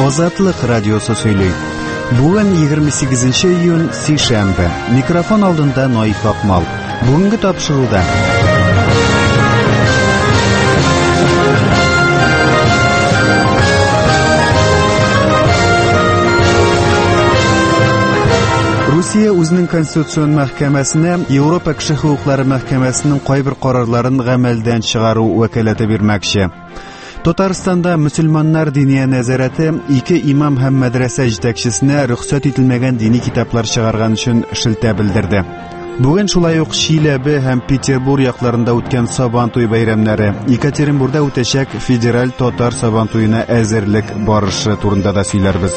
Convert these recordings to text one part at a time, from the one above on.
Азатлык радиосы сөйлөй. Бүген 28 июнь сейшәмбе. Микрофон алдында Наиф Акмал. Бүгенге тапшыруда Русия үзенең конституцион мәхкәмәсенә Европа кеше хукуклары мәхкәмәсенең кайбер карарларын гамәлдән чыгару вәкаләте бирмәкче. Татарстанда мөселманнар диния нәзарәте 2 имам һәм мәдрәсә җитәкчесенә рөхсәт ителмәгән дини китаплар чыгарган өчен шелтә белдерде. Бүген шулай ук Шиләбе һәм Петербург якларында үткән Сабантуй бәйрәмнәре, Екатеринбургда үтәчәк федераль татар Сабантуена әзерлек барышы турында да сөйләрбез.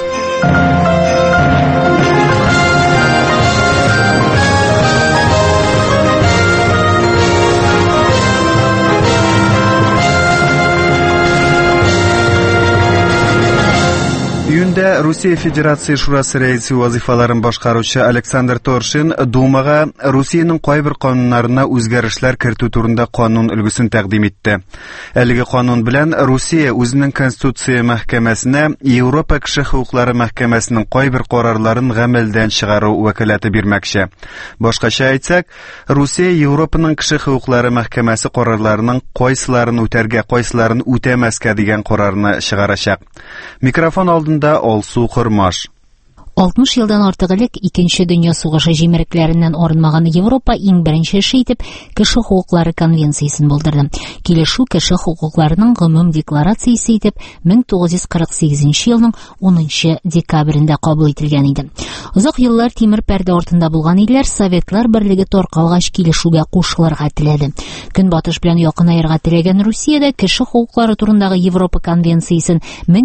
Июньдә Русия Федерация Шурасы рәисе вазифаларын башкаручы Александр Торшин Думага Русиянең кайбер кануннарына үзгәрешләр кертү турында канун өлгесен тәкъдим итте. Әлеге канун белән Русия үзенең конституция мәхкәмәсенә Европа кеше хукуклары мәхкәмәсенең кайбер карарларын гамәлдән чыгару вәкаләте бирмәкче. Башкача әйтсәк, Русия Европаның кеше хукуклары мәхкәмәсе карарларының кайсыларын үтәргә, кайсыларын үтәмәскә дигән карарны чыгарачак. Микрофон алдында Алсу Кырмаш. 60 елдан артык элек Икенче дөнья сугышы җимерекләреннән арынмаган Европа иң беренче эше итеп кеше хукуклары конвенциясын булдырды. Килешү кеше хукукларының гомум декларациясе итеп 1948 елның 10 декабрендә кабул ителгән иде. Озак еллар тимер пәрдә артында булган илләр Советлар берлеге таркалгач килешүгә кушылырга теләде. Көнбатыш белән якынайырга теләгән Русиядә кеше хукуклары турындагы Европа конвенциясын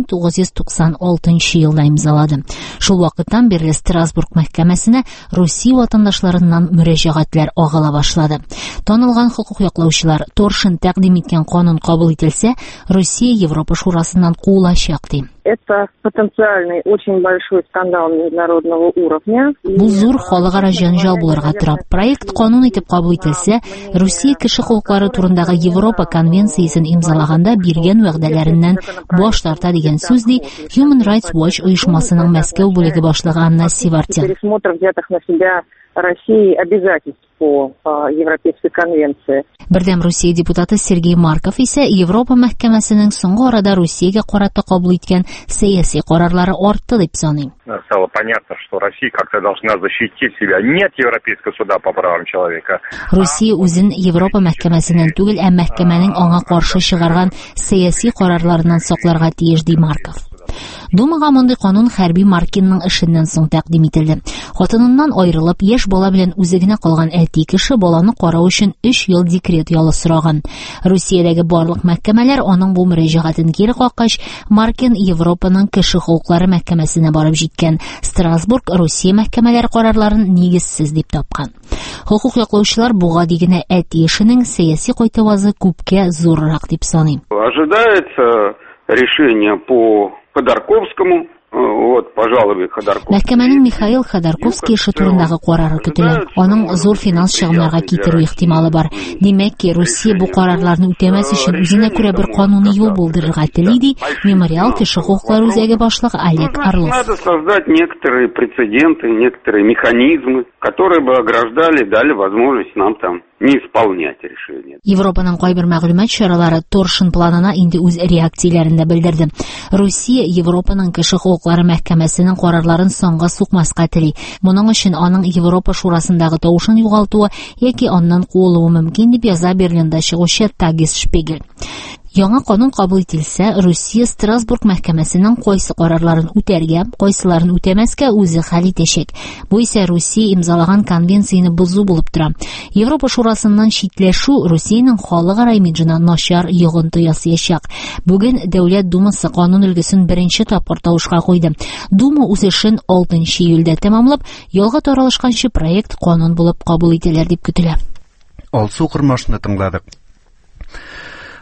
1996 елда имзалады. Шул вакыттан бирле Страсбург мәхкәмәсенә Русия ватандашларыннан мөрәҗәгатьләр агыла башлады. Танылган хукук яклаучылар Торшин тәкъдим иткән канун кабул ителсә, Русия Европа шурасыннан куылачак ди. Это потенциальный очень большой скандал международного уровня. Бу зур халыкара җанҗал булырга тора. Проект канун итеп кабул ителсә, Русия кеше хукуклары турындагы Европа конвенциясын имзалаганда биргән вәгъдәләреннән баш тарта дигән сүз ди Human Rights Watch оешмасының Мәскәү бүлеге башлыгы Анна Сивартин. Пересмотр взятых на себя России обязательств по Европейской конвенции. Бердәм Русия депутаты Сергей Марков исә Европа мәхкәмәсенең соңгы арада Русиягә карата кабул иткән сәяси карарлары артты дип саный. Стало понятно, что Россия как-то должна защитить себя. Нет Европейского суда по правам человека. Русия үзен Европа мәхкәмәсеннән түгел, ә мәхкәмәнең аңа каршы чыгарган сәяси карарларыннан сакларга тиеш ди Марков. Думага мондый канун хәрби Маркинның эшеннән соң тәкъдим ителде. Хатыныннан аерылып, яшь бала белән үзегенә калган әти кеше баланы карау өчен 3 ел декрет ялы сораган. Русиядәге барлык мәхкәмәләр аның бу мөрәҗәгатен кире каккач, Маркин Европаның кеше хукуклары мәхкәмәсенә барып җиткән. Страсбург Русия мәхкәмәләре карарларын нигезсез дип тапкан. Хукук яклаучылар буга дигән әти эшенең сәяси кайтавазы күпкә зуррак дип саный. Ожидается решение по Ходорковскому, по жалобе Ходорковского. Мәхкәмәнең Михаил Ходорковский эше турындагы карары көтелә. Аның зур финанс чыгымнарга китерү ихтималы бар. Димәк ки, Русия бу карарларны үтәмәс өчен үзенә күрә бер кануни юл булдырырга тели ди Мемориал кеше хукуклары үзәге башлыгы Олег Орлов. Надо создать некоторые прецеденты, некоторые механизмы, которые бы ограждали, дали возможность нам там не исполнять решения. Европаның кайбер мәгълүмат чаралары Торшин планына инде үз реакцияләрендә белдерде. Русия Европаның кеше хукуклары мәхкәмәсенең карарларын соңга сукмаска тели. Моның өчен аның Европа шурасындагы тавышын югалтуы яки аннан куылуы мөмкин дип яза Берлиндә чыгучы Tagesspiegel. Яңа канун кабул ителсә, Русия Страсбург мәхкәмәсенең кайсы карарларын үтәргә, кайсыларын үтәмәскә үзе хәл итәчәк. Бу исә Русия имзалаган конвенцияны бозу булып тора. Европа шурасыннан читләшү Русиянең халыкара имиджына начар йогынты ясаячак. Бүген Дәүләт Думасы канун өлгесен беренче тапкыр тавышка куйды. Дума үз эшен 6 июльдә тәмамлап, ялга таралышканчы проект канун булып кабул ителер дип көтелә. Алсу Кырмашны тыңладык.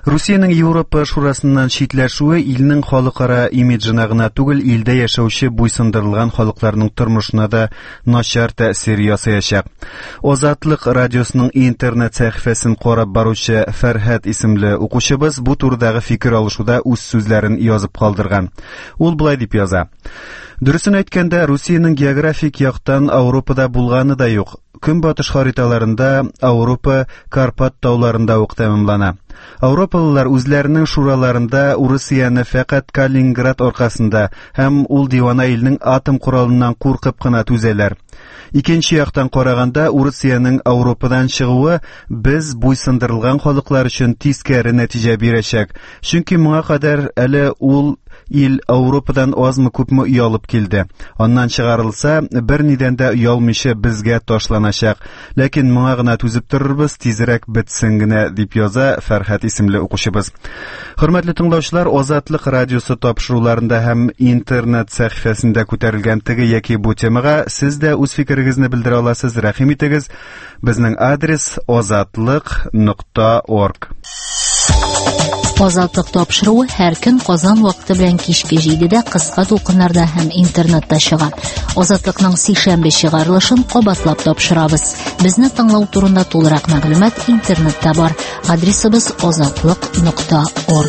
Русиянең Европа шурасыннан читләшүе илнең халыкара имиджына гына түгел, илдә яшәүче буйсындырылган халыкларның тормышына да начар тәэсир ясаячак. Азатлык радиосының интернет сәхифәсен карап баручы Фәрһәт исемле укучыбыз бу турыдагы фикер алышуда үз сүзләрен язып калдырган. Ул булай дип яза: Дөресен әйткәндә, Русиянең географик яктан Европада булганы да юк. Көнбатыш хариталарында Европа Карпат тауларында ук тәмамлана. Европалылар үзләренең шураларында Урусияны фәкать Калининград аркасында һәм ул дивана илнең атом коралыннан куркып кына түзәләр. Икенче яктан караганда, Урусияның Европадан чыгуы без буйсындырылган халыклар өчен тискәре нәтиҗә бирәчәк. Чөнки моңа кадәр әле ул ил Европадан азмы күпме уялып килде. Аннан чыгарылса, бернидән дә уялмыйча безгә ташланачак. Ләкин моңа гына түзеп торырбыз, тизрәк бетсен генә, дип яза Фәрһәт исемле укучыбыз. Хөрмәтле тыңлаучылар, Азатлык радиосы тапшыруларында һәм интернет сәхифәсендә күтәрелгән теге яки бу темага сез дә үз фикерегезне белдерә аласыз. Рәхим итегез. Безнең адрес azatlyk.org. Азатлык тапшыруы һәр көн Казан вакыты белән кичке 7дә кыска тулкыннарда һәм интернетта чыга. Азатлыкның сишәмбе чыгарылышын кабатлап тапшырабыз. Безне тыңлау турында тулырак мәгълүмат интернетта бар. Адресыбыз azatlyk.org.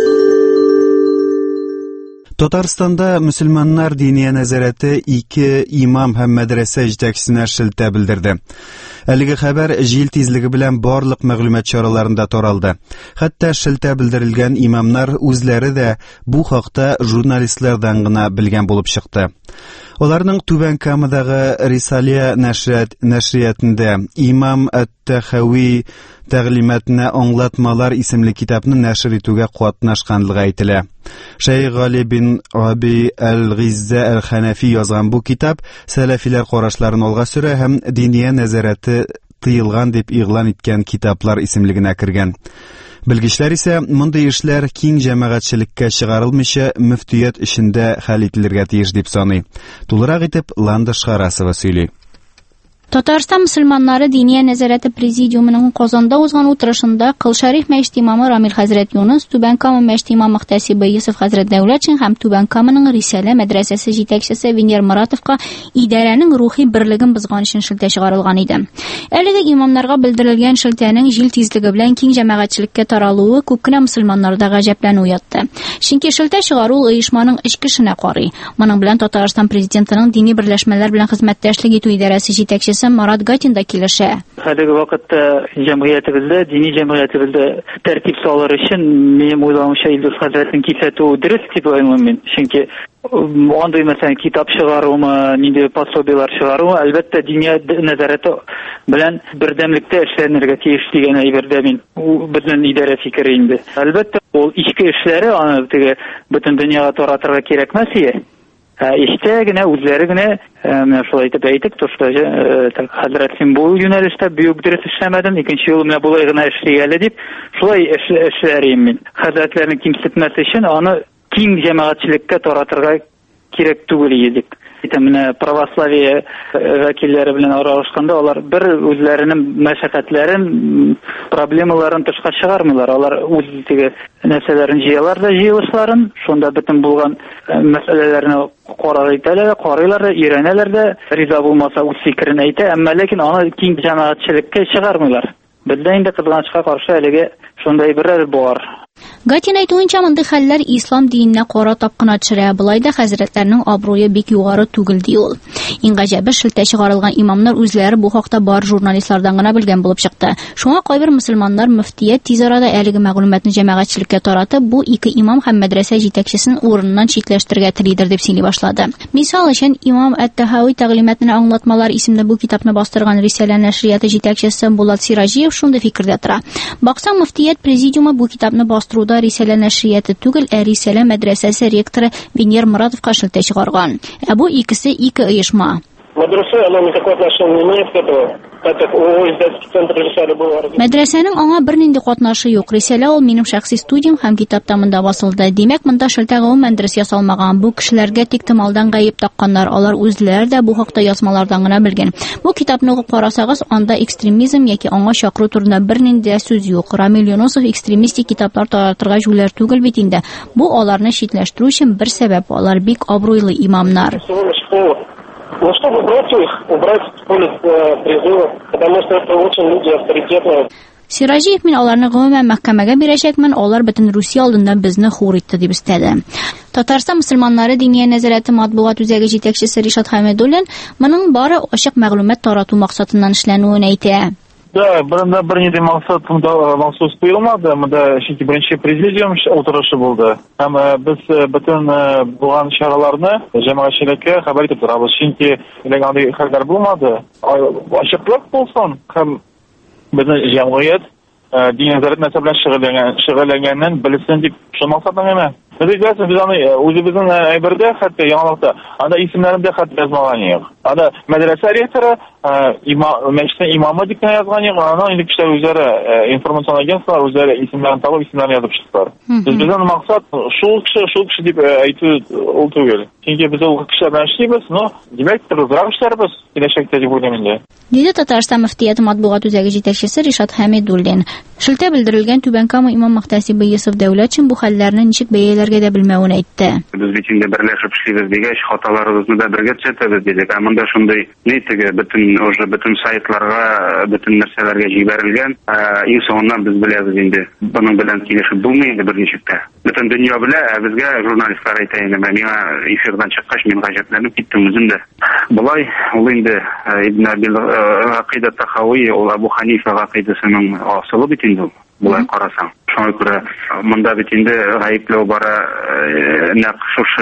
Татарстанда мөселманнар дини нәзарәте 2 имам һәм мәдрәсә җитәкчесенә шелтә белдерде. Әлеге хәбәр җил тизлеге белән барлык мәгълүмат чараларында таралды. Хәтта шелтә белдерелгән имамнар үзләре дә бу хакта журналистлардан гына белгән булып чыкты. Аларның Түбән Камадагы Рисалия нәшриятендә Имам Әт-Тахави тәгълиматына аңлатмалар исемле китапны нәшр итүгә катнашканлыгы әйтелә. Шәйх Гали бин Аби әл-Гизза әл-Ханафи язган бу китап сәләфиләр карашларын алга сөрә һәм диния нәзарәте тыелган дип игълан иткән китаплар исемлегенә кергән. Белгечләр исә мондый эшләр киң җәмәгатьчелеккә чыгарылмыйча мөфтият эшендә хәл ителергә тиеш дип саный. Тулырак итеп Ландыш Харасова сөйли. Татарстан мөселманнары диния нәзарәте президиумының Казанда узган утырышында Кылшариф мәчет имамы Рамил хәзрәт Юнус, Түбән Кама мәчет имамы Мөхтәсиб Йосыф хәзрәт Дәүләтшин һәм Түбән Каманың Рисалә мәдрәсәсе җитәкчесе Венер Моратовка идарәнең рухи берлеген бозган өчен шелтә чыгарылган иде. Әлеге имамнарга белдерелгән шелтәнең җил тизлеге белән киң җәмәгатьчелеккә таралуы күп кенә мөселманнарда гаҗәпләнү уятты. Чөнки шелтә чыгару оешманың эчке эшенә карый. Моның белән Татарстан президентының дини берләшмәләр белән хезмәттәшлек итү идарәсе җитәкчесе Марат Гатин да килешә. Әлеге вакытта җәмгыятебездә, дини җәмгыятебездә тәртип салыр өчен минем уйламыйча Илдус хәзрәтнең кисәтү дөрес дип уйлыйм мин. Чөнки андый мәсәлән китап чыгаруы, нинди пособиелар чыгаруы, әлбәттә диния нәзарәте белән бердәмлектә эшләнергә тиеш дигән әйбердә мин безнең идарә фикере инде. Әлбәттә ул ичке эшләре аны теге бөтен дөньяга таратырга кирәкмәс иде. Иштә генә үзләре генә менә шулай итеп әйтик, хәзрәт син бу юнәлештә бик дөрес эшләмәдең, икенче ел менә булай гына эшли әле дип, шулай эшләрим мин. Хәзрәтләрне кимсетмәс өчен аны киң җәмәгатьчелеккә таратырга кирәк түгел иде. Менә православие вәкилләре белән аралашканда алар бер үзләренең мәшәкатьләрен, проблемаларын тышка чыгармыйлар. Алар үз теге нәрсәләрен җыялар да җыелышларын, шунда бөтен булган мәсьәләләрне карыйлар да, өйрәнәләр дә, риза булмаса үз фикерен әйтә, әмма ләкин аны киң җәмәгатьчелеккә чыгармыйлар. Бездә инде кызганычка каршы әлегә шундай бер бар. Гатин әйтүенчә, мондый хәлләр ислам диненә кара тапкына төшерә. Булай да хәзрәтләрнең абруе бик югары түгел ди ул. Иң гаҗәбе, шелтә чыгарылган имамнар үзләре бу хакта бар журналистлардан гына белгән булып чыкты. Шуңа кайбер мөселманнар мөфтият тиз арада әлеге мәгълүматны җәмәгатьчелеккә таратып, бу 2 имам һәм мәдрәсә җитәкчесен урыннан читләштергә телидер дип сөйли башлады. Мисал өчен, Имам Әт-Тахави тәгълиматына аңлатмалар исемле бу китапны бастырган Рисалә нәшрияты җитәкчесе Булат Сиражиев шундый фикердә тора. Баксаң, мөфтият президиумы бу китапны бастыруда Рисалә нәшрияты түгел, Рисалә мәдрәсәсе ректоры Венер Моратовка шелтә чыгарган. Бу икесе 2 оешма. Медресе, оно никакого отношения не имеет к этому, так как у издательского центра решали было... Мәдрәсәнең аңа бернинди катнашы юк. Рисалә ул минем шәхси студиям һәм китапта монда басылды. Димәк, монда шелтә гомумән дөрес ясалмаган. Бу кешеләргә тик томалдан гаеп такканнар. Алар үзләре дә бу хакта язмалардан гына белгән. Бу китапны укып карасагыз, анда экстремизм яки аңа чакыру турында бернинди сүз юк. Рамил Юнусов экстремистик китаплар таратырга жүләр түгел бит инде. Бу аларны читләштерү өчен бер сәбәп. Алар бик абруйлы имамнар. Ну, чтобы убрать с поля призыва, потому что это очень люди авторитетные. Сираҗиев мин аларны гомумән мәхкәмәгә бирәчәкмен, алар бөтен Русия алдында безне хур итте дип истәде. Татарстан мөселманнары диния нәзарәте матбугат үзәге җитәкчесе Ришат Хәмидуллин моның бары ачык мәгълүмат тарату максатыннан эшләнүен әйтә. Да, бернинди максат махсус куелмады. Монда чөнки беренче президиум утырышы булды. Һәм без бөтен булган чараларны җәмәгатьчелеккә хәбәр итеп торабыз. Чөнки андый хәлләр булмады. Ачыклык булсын һәм безнең җәмгыять дин нәзарәт мәсьәләсе белән шөгыльләнгәннән белсен дип шулмаксатдан гына. Biz аны үзебезнең әйбердә хәтта яңалыкта анда исемнәрендә хәтта язмаган юк. Анда мәдрәсә ректоры, мәчет имамы дип язган юк. Аны инде кешеләр үзләре информацион агентстволар үзләре исемнәрен табып исемнәрен язып чыктылар. Безнең максат шул кеше дип әйтү ул түгел. Чөнки без ул кешеләрдән эшлибез, но димәк тырызрак эшләрбез киләчәктә дип уйлыйм инде. Диде Татарстан мөфтияте матбугат үзәге җитәкчесе Ришат Хәмидуллин. Шелтә белдерелгән Түбән Кама имам мөхтәсибе Йосыф Дәүләтшин бу хәлләрне ничек бәяләргә дә белмәвен әйтте. Без бит инде берләшеп эшлибез дигәч, хаталарыбызны да бергә төзәтәбез дидек. Ә монда шундый нитеге бөтен сайтларга, бөтен нәрсәләргә җибәрелгән. Иң соңыннан без беләбез инде. Буның белән килешеп булмый инде берничек тә. Бөтен дөнья белә, ә безгә журналистлар әйтә инде. Миңа эфирдан чыккач, мин гаҗәпләнеп киттем үзем дә. Булай, ул инде Ибн Акыйда Тахави, ул Абу Ханифа гакыйдасының асылы бит инде. Булай карасаң. Шуңа күрә монда бит инде гаепләү бара нәкъ шушы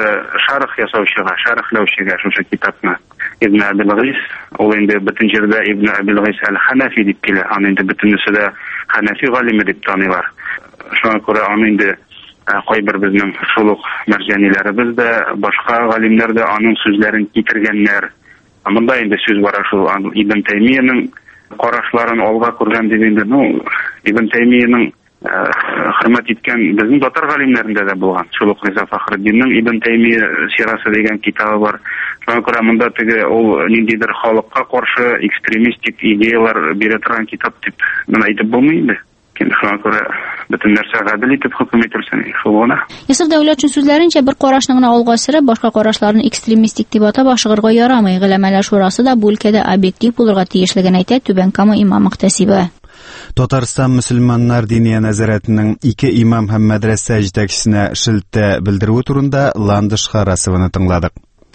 шарихләүчегә шушы китапны. Ибн Абил-Гис, ул инде бөтен җирдә Ибн Абил-Гис әл-Ханафи дип килә. Аны инде бөтенесе дә Ханафи галиме дип таныйлар. Шуңа күрә аны инде кайбер безнең шул ук мәрҗәниләребез дә, башка галимнәр дә аның сүзләрен китергәннәр. Монда инде сүз бара шул Ибн Таймиянең карашларын алга күргән дип инде, Ибн Таймиянең хөрмәт иткән безнең татар галимнәрендә дә булган. Шул ук Риза Фахретдинның Ибн Таймия сирасы дигән китабы бар. Шуңа күрә монда теге ул ниндидер халыкка каршы экстремистик идеялар бирә торган китап дип әйтеп булмый инде. Шуңа күрә бөтен нәрсә гадел итеп хөкем ителсен, шул гына. Йосыф Дәүләтшин сүзләренчә, бер карашны гына алга сөреп, башка карашларны экстремистик дип атап ашыгырга ярамый. Гөләмәләр шурасы да бу өлкәдә объектив булырга тиешлеген әйтә Түбән Кама имам мөхтәсибе. Татарстан мөселманнар диния нәзарәтенең 2 имам һәм мәдрәсә җитәкчесенә шелтә белдерүе турында Ландыш Харасованы тыңладык.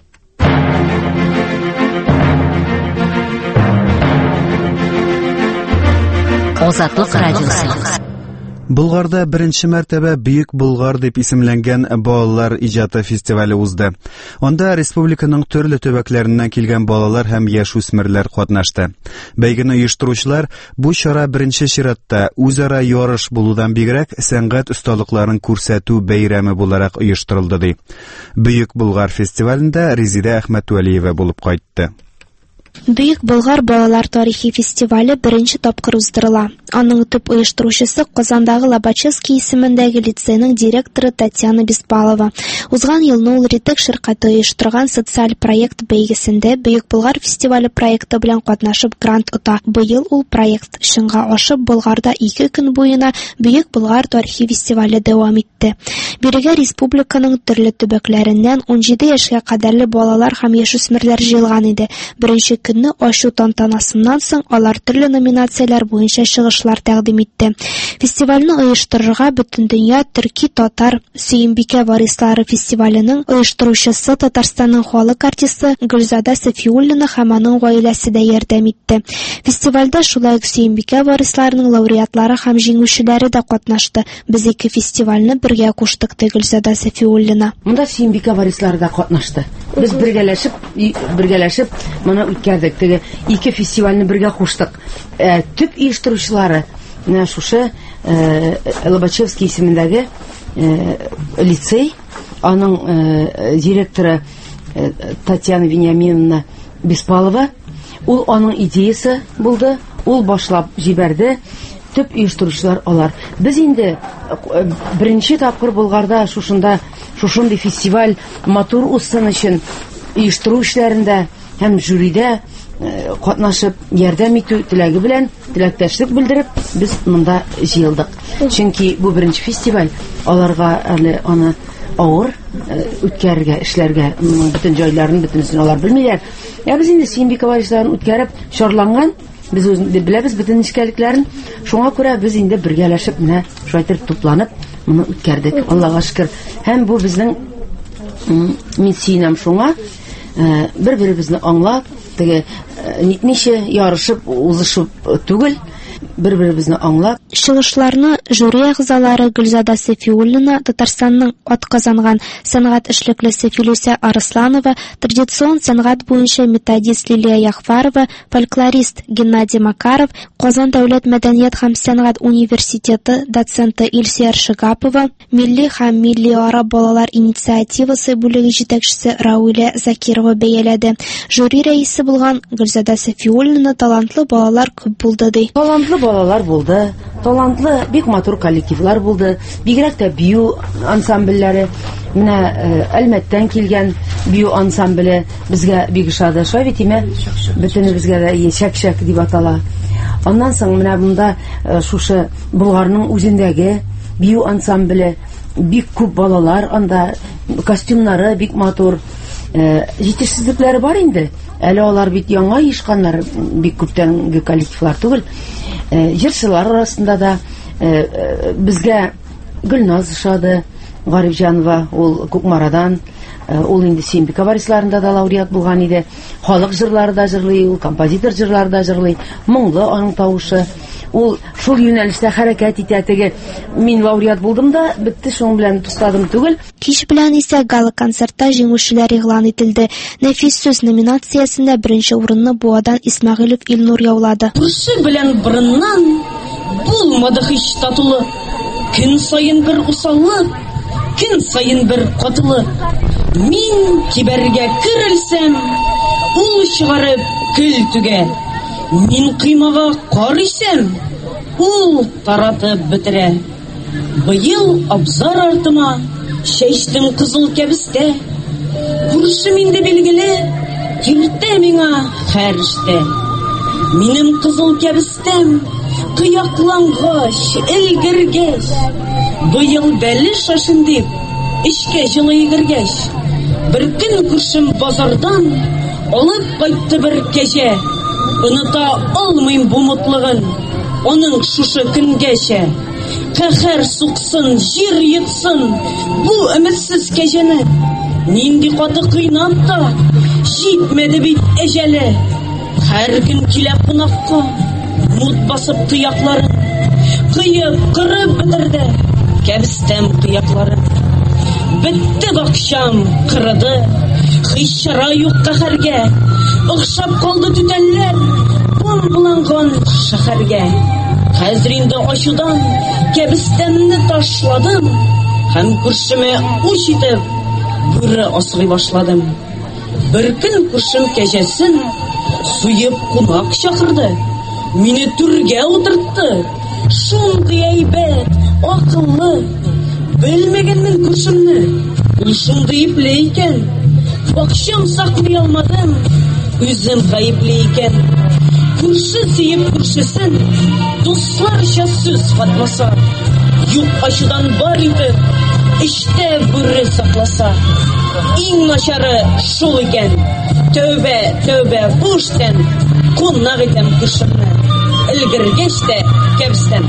Азатлык радиосы. Булгарда беренче мәртәбә Бөек Болгар дип исемләнгән балалар иҗаты фестивале узды. Анда республиканың төрле төбәкләреннән килгән балалар һәм яшүсмерләр катнашты. Бәйгене оештыручылар бу чара беренче чиратта үзара ярыш булудан бигрәк сәнгать осталыкларын күрсәтү бәйрәме буларак оештырылды ди. Бөек Болгар фестивалендә Резида Әхмәтвәлиева булып кайтты. Бөек Болгар балалар тарихи фестивале беренче тапкыр уздырыла. Аның төп оештыручысы Казандагы Лобачевский исемендәге лицейның директоры Татьяна Беспалова. Узган елны ул Ритек ширкаты оештырган социаль проект бәйгесендә Бөек Болгар фестивале проекты белән катнашып грант ота. Быел ул проект шыңга ашып Болгарда 2 көн буена Бөек Болгар тарихи фестивале дәвам итте. Бирегә республиканың төрле төбәкләреннән 17 яшькә кадәрле балалар һәм яшүсмерләр җыелган иде. Беренче көнне ачу тантанасыннан соң алар төрле номинацияләр буенча чыгышлар тәкъдим итте. Фестивальне оештырырга бөтен дөнья төрки татар Сөембикә варислары фестиваленең оештыручысы Татарстанның халык артисты Гөлзада Сафиуллина һәм аның гаиләсе дә ярдәм итте. Фестивальдә шулай ук Сөембикә варисларының лауреатлары һәм җиңүчеләре дә катнашты. Без 2 фестивальне бергә куштык, Гөлзада Сафиуллина. Монда Сөембикә варислары да катнашты. Без бергәләшеп моны үткәрдек. Теге 2 фестивальне бергә куштык. Төп оештыручылары шушы Лобачевский исемендәге лицей, аның директоры Татьяна Вениаминовна Беспалова, ул аның идеясы булды, ул башлап җибәрде. Төп оештыручылар алар. Без инде беренче тапкыр Болгарда шушындый фестиваль матур узсын өчен оештыру эшләрендә һәм жюридә катнашып, ярдәм итү теләге белән, теләктәшлек белдереп, без монда җыелдык. Чөнки бу беренче фестиваль, аларга әле аны авыр үткәрергә, эшләргә, бөтен җайларын, бөтенсен алар белмиләр. Без инде Сөембиковалардан үткәреп, шарланган, без беләбез бөтен нишкәлекләрен. Шуңа күрә без инде бергәләшеп, менә шайтыр тупланып, моны үткәрдек. Аллага шөкер. Һәм бу безнең мин сөенәм шуңа, бер-беребезне аңлап, теге ничә ярышып, узышып түгел, бер-беребезне аңлап. Чыгышларны жюри әгъзалары Гөлзада Сафиуллина, Татарстанның атказанган сәнгать эшлеклесе Филүсә Арысланова, традицион сәнгать буенча методист Лилия Яхфарова, фольклорист Геннадий Макаров, Казан дәүләт мәдәният һәм сәнгать университеты доценты Илсияр Шигапова, милли һәм милли-ара балалар инициативасы бүлеге җитәкчесе Рауилә Закирова бәяләде. Жюри рәисе булган Гөлзада Сафиуллина талантлы балалар күп булды ди. Талантлы балалар булды, талантлы бик матур коллективлар булды, бигрәк тә бию ансамбльләре. Менә Әлмәттән килгән бию ансамбле безгә бик ошады. Шулай бит име, бөтенебезгә дә Шәк-Шәк дип атала. Аннан соң менә монда шушы Болгарның үзендәге бию ансамбле бик күп балалар, анда костюмнары бик матур. Җитешсезлекләре бар инде. Әле алар бит яңа ешканнар, бик күптәнге коллективлар түгел. Җырчылар арасында да безгә Гөлназ ошады, Гарифҗанова, ул Кукмарадан, ул инде Сөембикова варисларында да лауреат булган иде. Халык җырлары да җырлый, ул композитор җырлары да җырлый. Моңлы аның тавышы. Ул шул юнәлештә хәрәкәт итә. Теге мин лауреат булдым да, битте, шуның белән тустадым түгел. Кич белән исә гала концертта җиңүчеләр игълан ителде. Нәфис сүз номинациясендә беренче урынны Буадан Исмәгыйлев Илнур яулады. Күрше белән борыннан булмады һич татулы. Көн сайын бер усаллык, көн сайын бер катылык. Мин кибәргә кирелсәм, ул чыгарып көлтүгә. Мин кыймага карыйсам, ул таратып бетерә. Быел абзар артыма чәчтем кызыл кәбестә. Күршем инде билгеле, киртә миңа фәрештә. Минем кызыл кәбестәм кыяклангач, элгергәч. Быел бәле шашын дип, эчкә җылы йөгергәч. Бер көн күршем базардан алып кайтты бер кәҗә. Оныта алмыйм бу мутлыгын, аның шушы көнгәчә. Кәһәр суксын, җир йотсын бу өметсез кәҗәне. Нинди каты кыйнап та җитмәде бит әҗәле. Һәр көн килә кунакка, мут басып тыякларын, кыеп, кырып бетерде кәбестәм кыякларын. Бетте бакчам, кырыды, хыйшара юк каһәргә. Охшап калды түтәлләр, бомбаланган шәһәргә. Хәзер инде ачудан кәбестәмне ташладым, һәм күршемә уч итеп бүре асрый башладым. Бер көн күршем кәҗәсен суеп кунак чакырды, мине түргә утыртты. Шундый әйбәт, акыллы, белмәгәнмен күршемне. Ул шундый ипле икән, бакчам саклый алмадым, үзем гаепле икән. Күрше сөеп күршесен, дусларча сүз катмаса. Юк ачудан бар итеп, эчтә бүре сакласа. Иң начары шул икән. Тәүбә, тәүбә, бу эштән кунак итәм күршемне. Элгергәч тә кәбестән.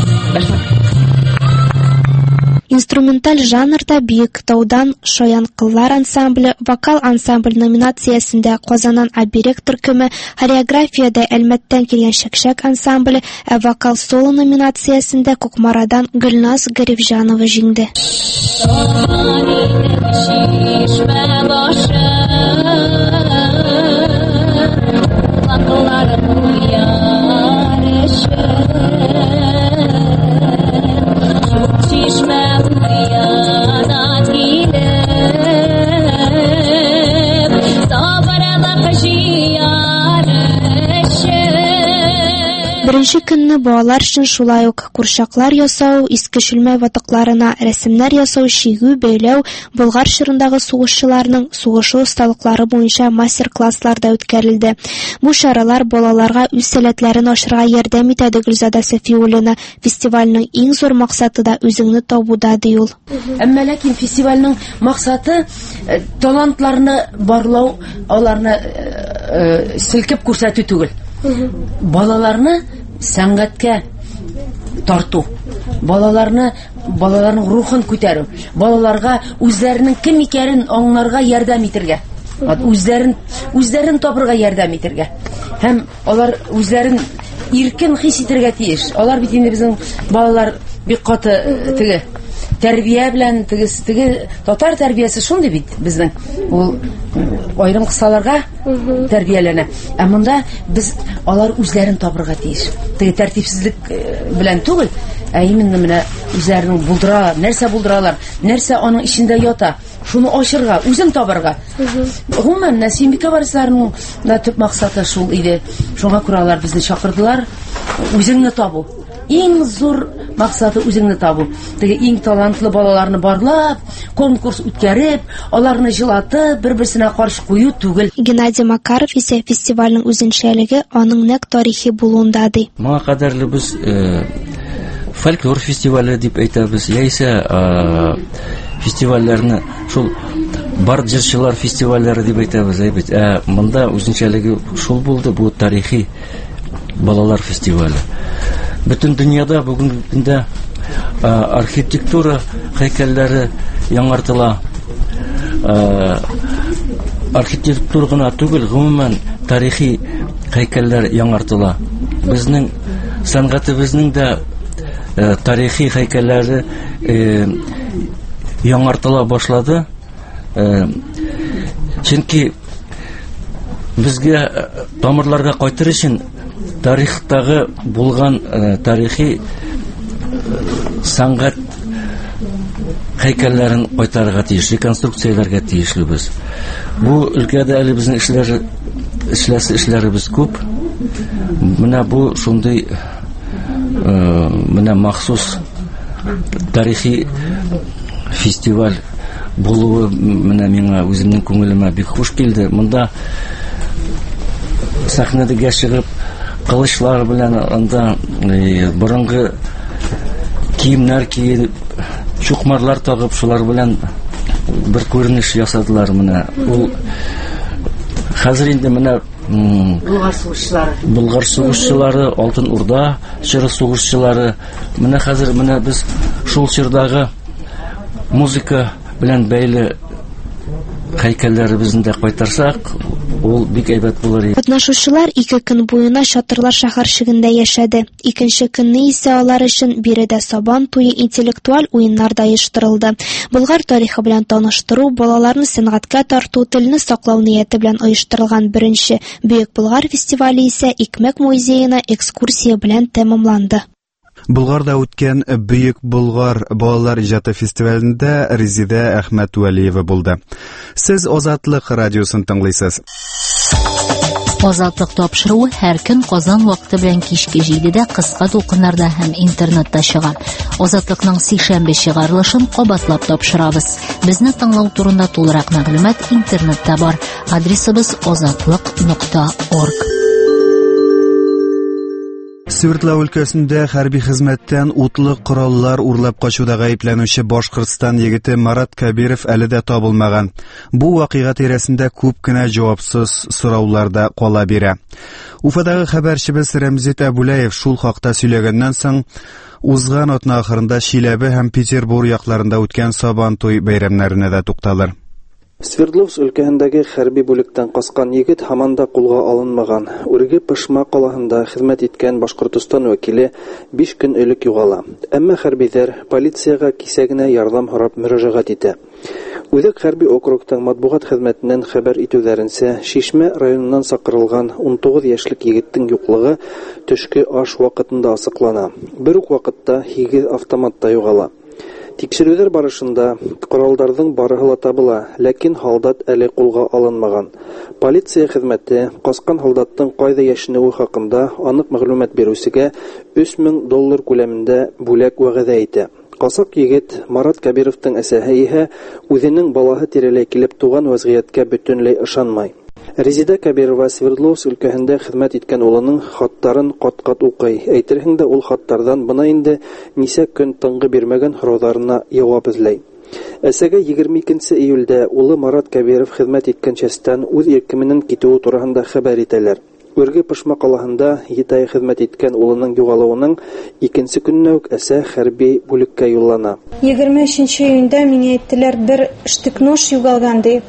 Инструменталь жанрда Биектаудан Шаян кыллар ансамбле, вокал ансамбль номинациясендә Казаннан Оберег төркеме, хореографиядә Әлмәттән килгән Шәк-Шәк ансамбле, вокал соло номинациясендә Кукмарадан Гөлназ Гарифҗанова җиңде. Sabara da kaşiya балалар өчен шулай ук курчаклар ясау, иске шүлмә ватыкларына рәсемнәр ясау, шигү, бәйләү, Болгар чорындагы сугышчыларның сугышу осталыклары буенча мастер-класслар да үткәрелде. Бу чаралар балаларга үз сәләтләрен ашырга ярдәм итә, Гөлзада Сафиуллина. Фестивальнең иң зур максаты да үзеңне табуда, ди ул. Әмма ләкин фестивальнең максаты талантларны барлау, аларны селкеп күрсәтү түгел. Балаларны сәнгатькә тарту, балаларның рухын күтәрү, балаларга үзләренең кем икәнен аңларга ярдәм итәргә, үзләрен табырга ярдәм итәргә. Һәм алар үзләрен иркен хис итәргә тиеш. Алар бит инде безнең балалар бик каты теге тәрбия белән теге татар тәрбиясе шундый бит безнең. Ул айрым кысаларга тәрбияләнә. Ә монда без алар үзләрен табырга тиеш. Теге тәртипсезлек белән түгел, ә именно менә үзләренең булдыра, нәрсә булдыралар, нәрсә аның ичендә ята, шуны ачырга, үзен табырга. Гомумән Нәсимбикә варисларының да төп максаты шул иде. Шуңа күрә алар безне чакырдылар, үзеңне табу. Иң зур максаты үзеңне табу. Теге иң талантлы балаларны барлап, конкурс үткәреп, аларны җылатып, бер-берсенә каршы кую түгел. Геннадий Макаров исә фестивальнең үзенчәлеге аның нәкъ тарихи булуында, ди. Моңа кадәрле без фольклор фестивале дип әйтәбез, яисә фестивальләрне шул бар җырчылар фестивальләре дип әйтәбез. Монда үзенчәлеге шул булды, бу тарихи балалар фестивале. Бөтен дөньяда бүгенге көндә архитектура һәйкәлләре яңартыла. Архитектура гына түгел, гомумән тарихи һәйкәлләр яңартыла. Безнең сәнгатебезнең дә тарихи һәйкәлләре яңартыла башлады. Чөнки безгә тамырларга кайтыр өчен тарихтагы булган тарихи сәнгать һәйкәлләрен кайтарырга тиеш, реконструкцияләргә тиешлебез. Бу өлкәдә әле безнең эшләребез күп. Менә бу шундый менә махсус тарихи фестиваль булуы менә миңа үземнең күңелемә бик хуш килде. Монда сәхнәдә чыгып кылычлар белән анда борынгы киемнәр киеп, чукмарлар тагып, шулар белән бер күренеш ясадылар. Менә ул хәзер инде менә Болгар сугышчылары, Алтын Урда чоры сугышчылары, менә хәзер менә без шул чордагы музыка белән бәйле һәйкәлләребезне дә кайтарсак, ул бик әйбәт булыр иде. Катнашучылар 2 көн буена Чатырлар шәһәрчегендә яшәде. Икенче көнне исә алар өчен биредә Сабан туе интеллектуаль уеннар да оештырылды. Болгар тарихы белән таныштыру, балаларны сәнгатькә тарту, телне саклау нияте белән оештырылган беренче Бөек Болгар фестивале исә Икмәк музеена экскурсия белән тәмамланды. Булгарда үткән Бөек Болгар балалар иҗаты фестивалендә Резидә Әхмәтвәлиева булды. Сез Азатлык радиосын тыңлыйсыз. Азатлык тапшыруы һәр көн Казан вакыты белән кичке 7дә кыска тулкыннарда һәм интернетта чыга. Азатлыкның сишәмбе чыгарылышын кабатлап тапшырабыз. Безне тыңлау турында тулырак мәгълүмат интернетта бар. Адресыбыз azatlyk.org. Свердлов өлкәсендә хәрби хезмәттән утлы кораллар урлап качуда гаепләнүче Башкортстан егете Марат Кабиров әле дә табылмаган. Бу вакыйга тирәсендә күп кенә җавапсыз сорауларда кала бирә. Уфадагы хәбәрчебез Рәмзит Әбүләев шул хакта сөйләгәннән соң узган атна ахырында Чиләбе һәм Петербург якларында үткән Сабан туй бәйрәмнәренә дә тукталыр. Свердловск өлкәһендәге хәрби бүлектән каскан егет һаман да кулга алынмаган. Үрге Пышма калаһында хезмәт иткән Башкортстан вәкиле 5 көн элек югала. Әмма хәрбиләр полициягә кисәгенә ярдәм һорап мөрәҗәгать итә. Үзәк хәрби округтың матбугат хезмәтеннән хәбәр итүләренчә, Шишмә районыннан сакырылган 19 яшьлек егеттең юклыгы төшке аш вакытында асыклана. Бер үк вакытта 2 автомат та югала. Тикшерүҙәр барышында ҡоралдарҙың барыһы ла табыла, ләкин һалдат әле ҡулға алынмаған. Полиция хеҙмәте ҡасҡан һалдаттың ҡайҙа йәшенеүе хаҡында аныҡ мәғлүмәт биреүсегә $3000 күләмендә бүләк вәғәҙә итә. Ҡасаҡ егет Марат Кәбировтың әсәһе иһә үҙенең балаһы тирәләй килеп туған вәзғиәткә бөтөнләй ышанмай. Резида Кәбирова Свердловск өлкәһендә хеҙмәт иткән улының хаттарын ҡат-ҡат уҡый. Әйтерһең дә ул хаттарҙан бына инде нисә көн тынғы бирмәгән һорауҙарына яуап эҙләй. Әсәгә 22 июлдә улы Марат Кәбиров хеҙмәт иткән частән үҙ ирке менән китеүе тураһында хәбәр итәләр. Үрге Пышма ҡалаһында 7 ай хеҙмәт иткән улының юғалыуының 2-нсе көнөнә үк әсә хәрби бүлеккә юллана. 23 июндә миңә әйттеләр бер штык нож юғалған дип.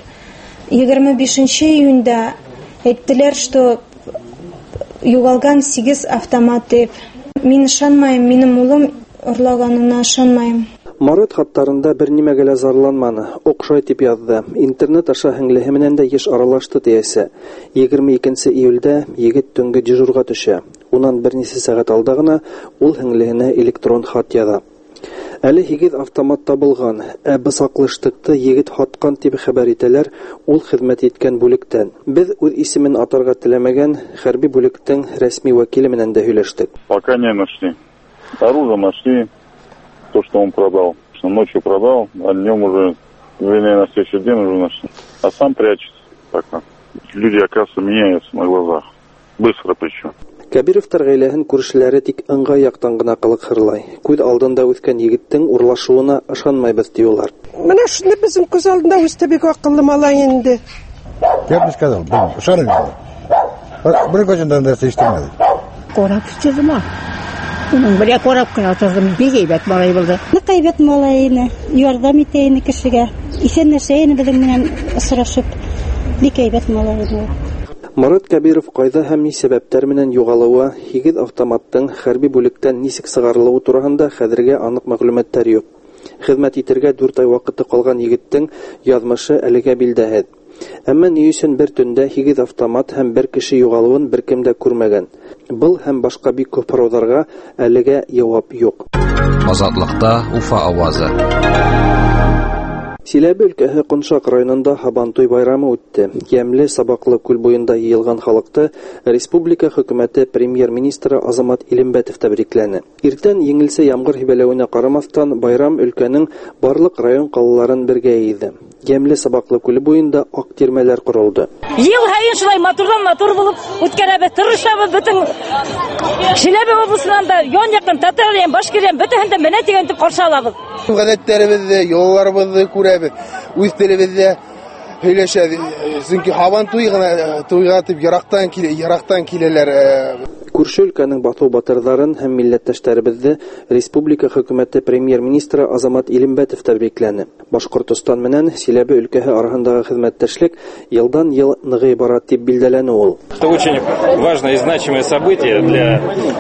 25 июндә әйттеләр, что юғалған 8 автомат дип. Мин ышанмайым, минем улым орлаганына ышанмайым. Марат хаттарында бер нимәгә лә зарланманы. Оҡшай тип яҙҙы. Интернет аша һеңлеһе менән дә йыш аралашты тиәсе. 22 июлдә егет төнгө дежурға төшә. Унан бер нисә сәғәт алда гына ул һеңлеһенә электрон хат яҙа. Әле 8 автомат табылған, ә бысаҡлы штыкты егет һатҡан тип хәбәр итәләр ул хеҙмәт иткән бүлектән. Беҙ үҙ исемен атарға теләмәгән хәрби бүлектең рәсми вәкиле менән дә һөйләштек. Пока не нашли. Оружие нашли, то, что он продал. Ночью продал, а днем уже, вернее, на следующий день уже нашли. А сам прячется пока. Люди, оказывается, меняются на глазах. Быстро причем. Кәбировтар ғаиләһен күршеләре тик ыңғай яҡтан гына ҡылыҡһырлай. Күҙ алдында үҫкән егеттең урлашыуына ышанмайбыҙ тиюлар. Менә шуны безнең күҙ алдында үҫте, бик аҡыллы малай инде. Я бы сказал, шарым инде. Бер көсөндән дә сештемәде. Ҡарап сиҙма. Уның белә ҡарап кына торҙом. Бик әйбәт малай булды. Ныҡ әйбәт малай ине. Ярҙам итә ине кешегә. Исәнләшә ине беҙҙең менән осрашып. Бик әйбәт малай ине. Марат Кәбиров ҡайҙа һәм ни сәбәптәр менән юғалыуы, 8 автоматтың хәрби бүлектән нисек сығарылыуы тураһында хәҙергә аныҡ мәғлүмәттәр юҡ. Хеҙмәт итергә 4 ай ваҡыты ҡалған егеттең яҙмышы әлегә билдәһеҙ. Әммә ни өсөн бер төндә 8 автомат һәм бер кеше юғалыуын бер кем дә күрмәгән. Был һәм башҡа бик күп һорауҙарға әлегә яуап юҡ. Азатлыҡта Уфа ауазы. Силәбе өлкәһе Ҡоншаҡ районында Һабантуй байрамы үтте. Йәмле Сабаҡлы күл буйында йыйылған халыҡты республика хөкүмәте премьер-министры Азамат Илембәтов тәбрикләне. Иртән еңелсә ямғыр һибәләүенә ҡарамаҫтан, байрам өлкәнең барлыҡ район ҡалаларын бергә йыйҙы. Йәмле Сабаҡлы күле буйында аҡ тирмәләр ҡоролдо. Йыл һайын шулай матурҙан-матур булып үткәрәбеҙ, тырышабыҙ. Бөтөн Силәбе облысынан да, ян-яҡтан, Татарстан, Башкирия, бөтәһен дә менә тигән итеп ҡаршы алабыҙ. Ғәҙәттәребеҙҙе, йолаларыбыҙҙы күрәбеҙ. Үҙ телебеҙҙә һөйләшәбеҙ. Сөнки Һабантуй ғына туйға тип йыраҡтан киләләр. Күрше өлкәнең баҫыу батырҙарын һәм милләттәштәребеҙҙе республика хөкүмәте премьер-министры Азамат Илембәтов тәбрикләне. Башҡортостан менән Силәбе өлкәһе араһындағы хеҙмәттәшлек йылдан-йыл нығый бара дип билдәләне ул. Это очень важное и значимое событие для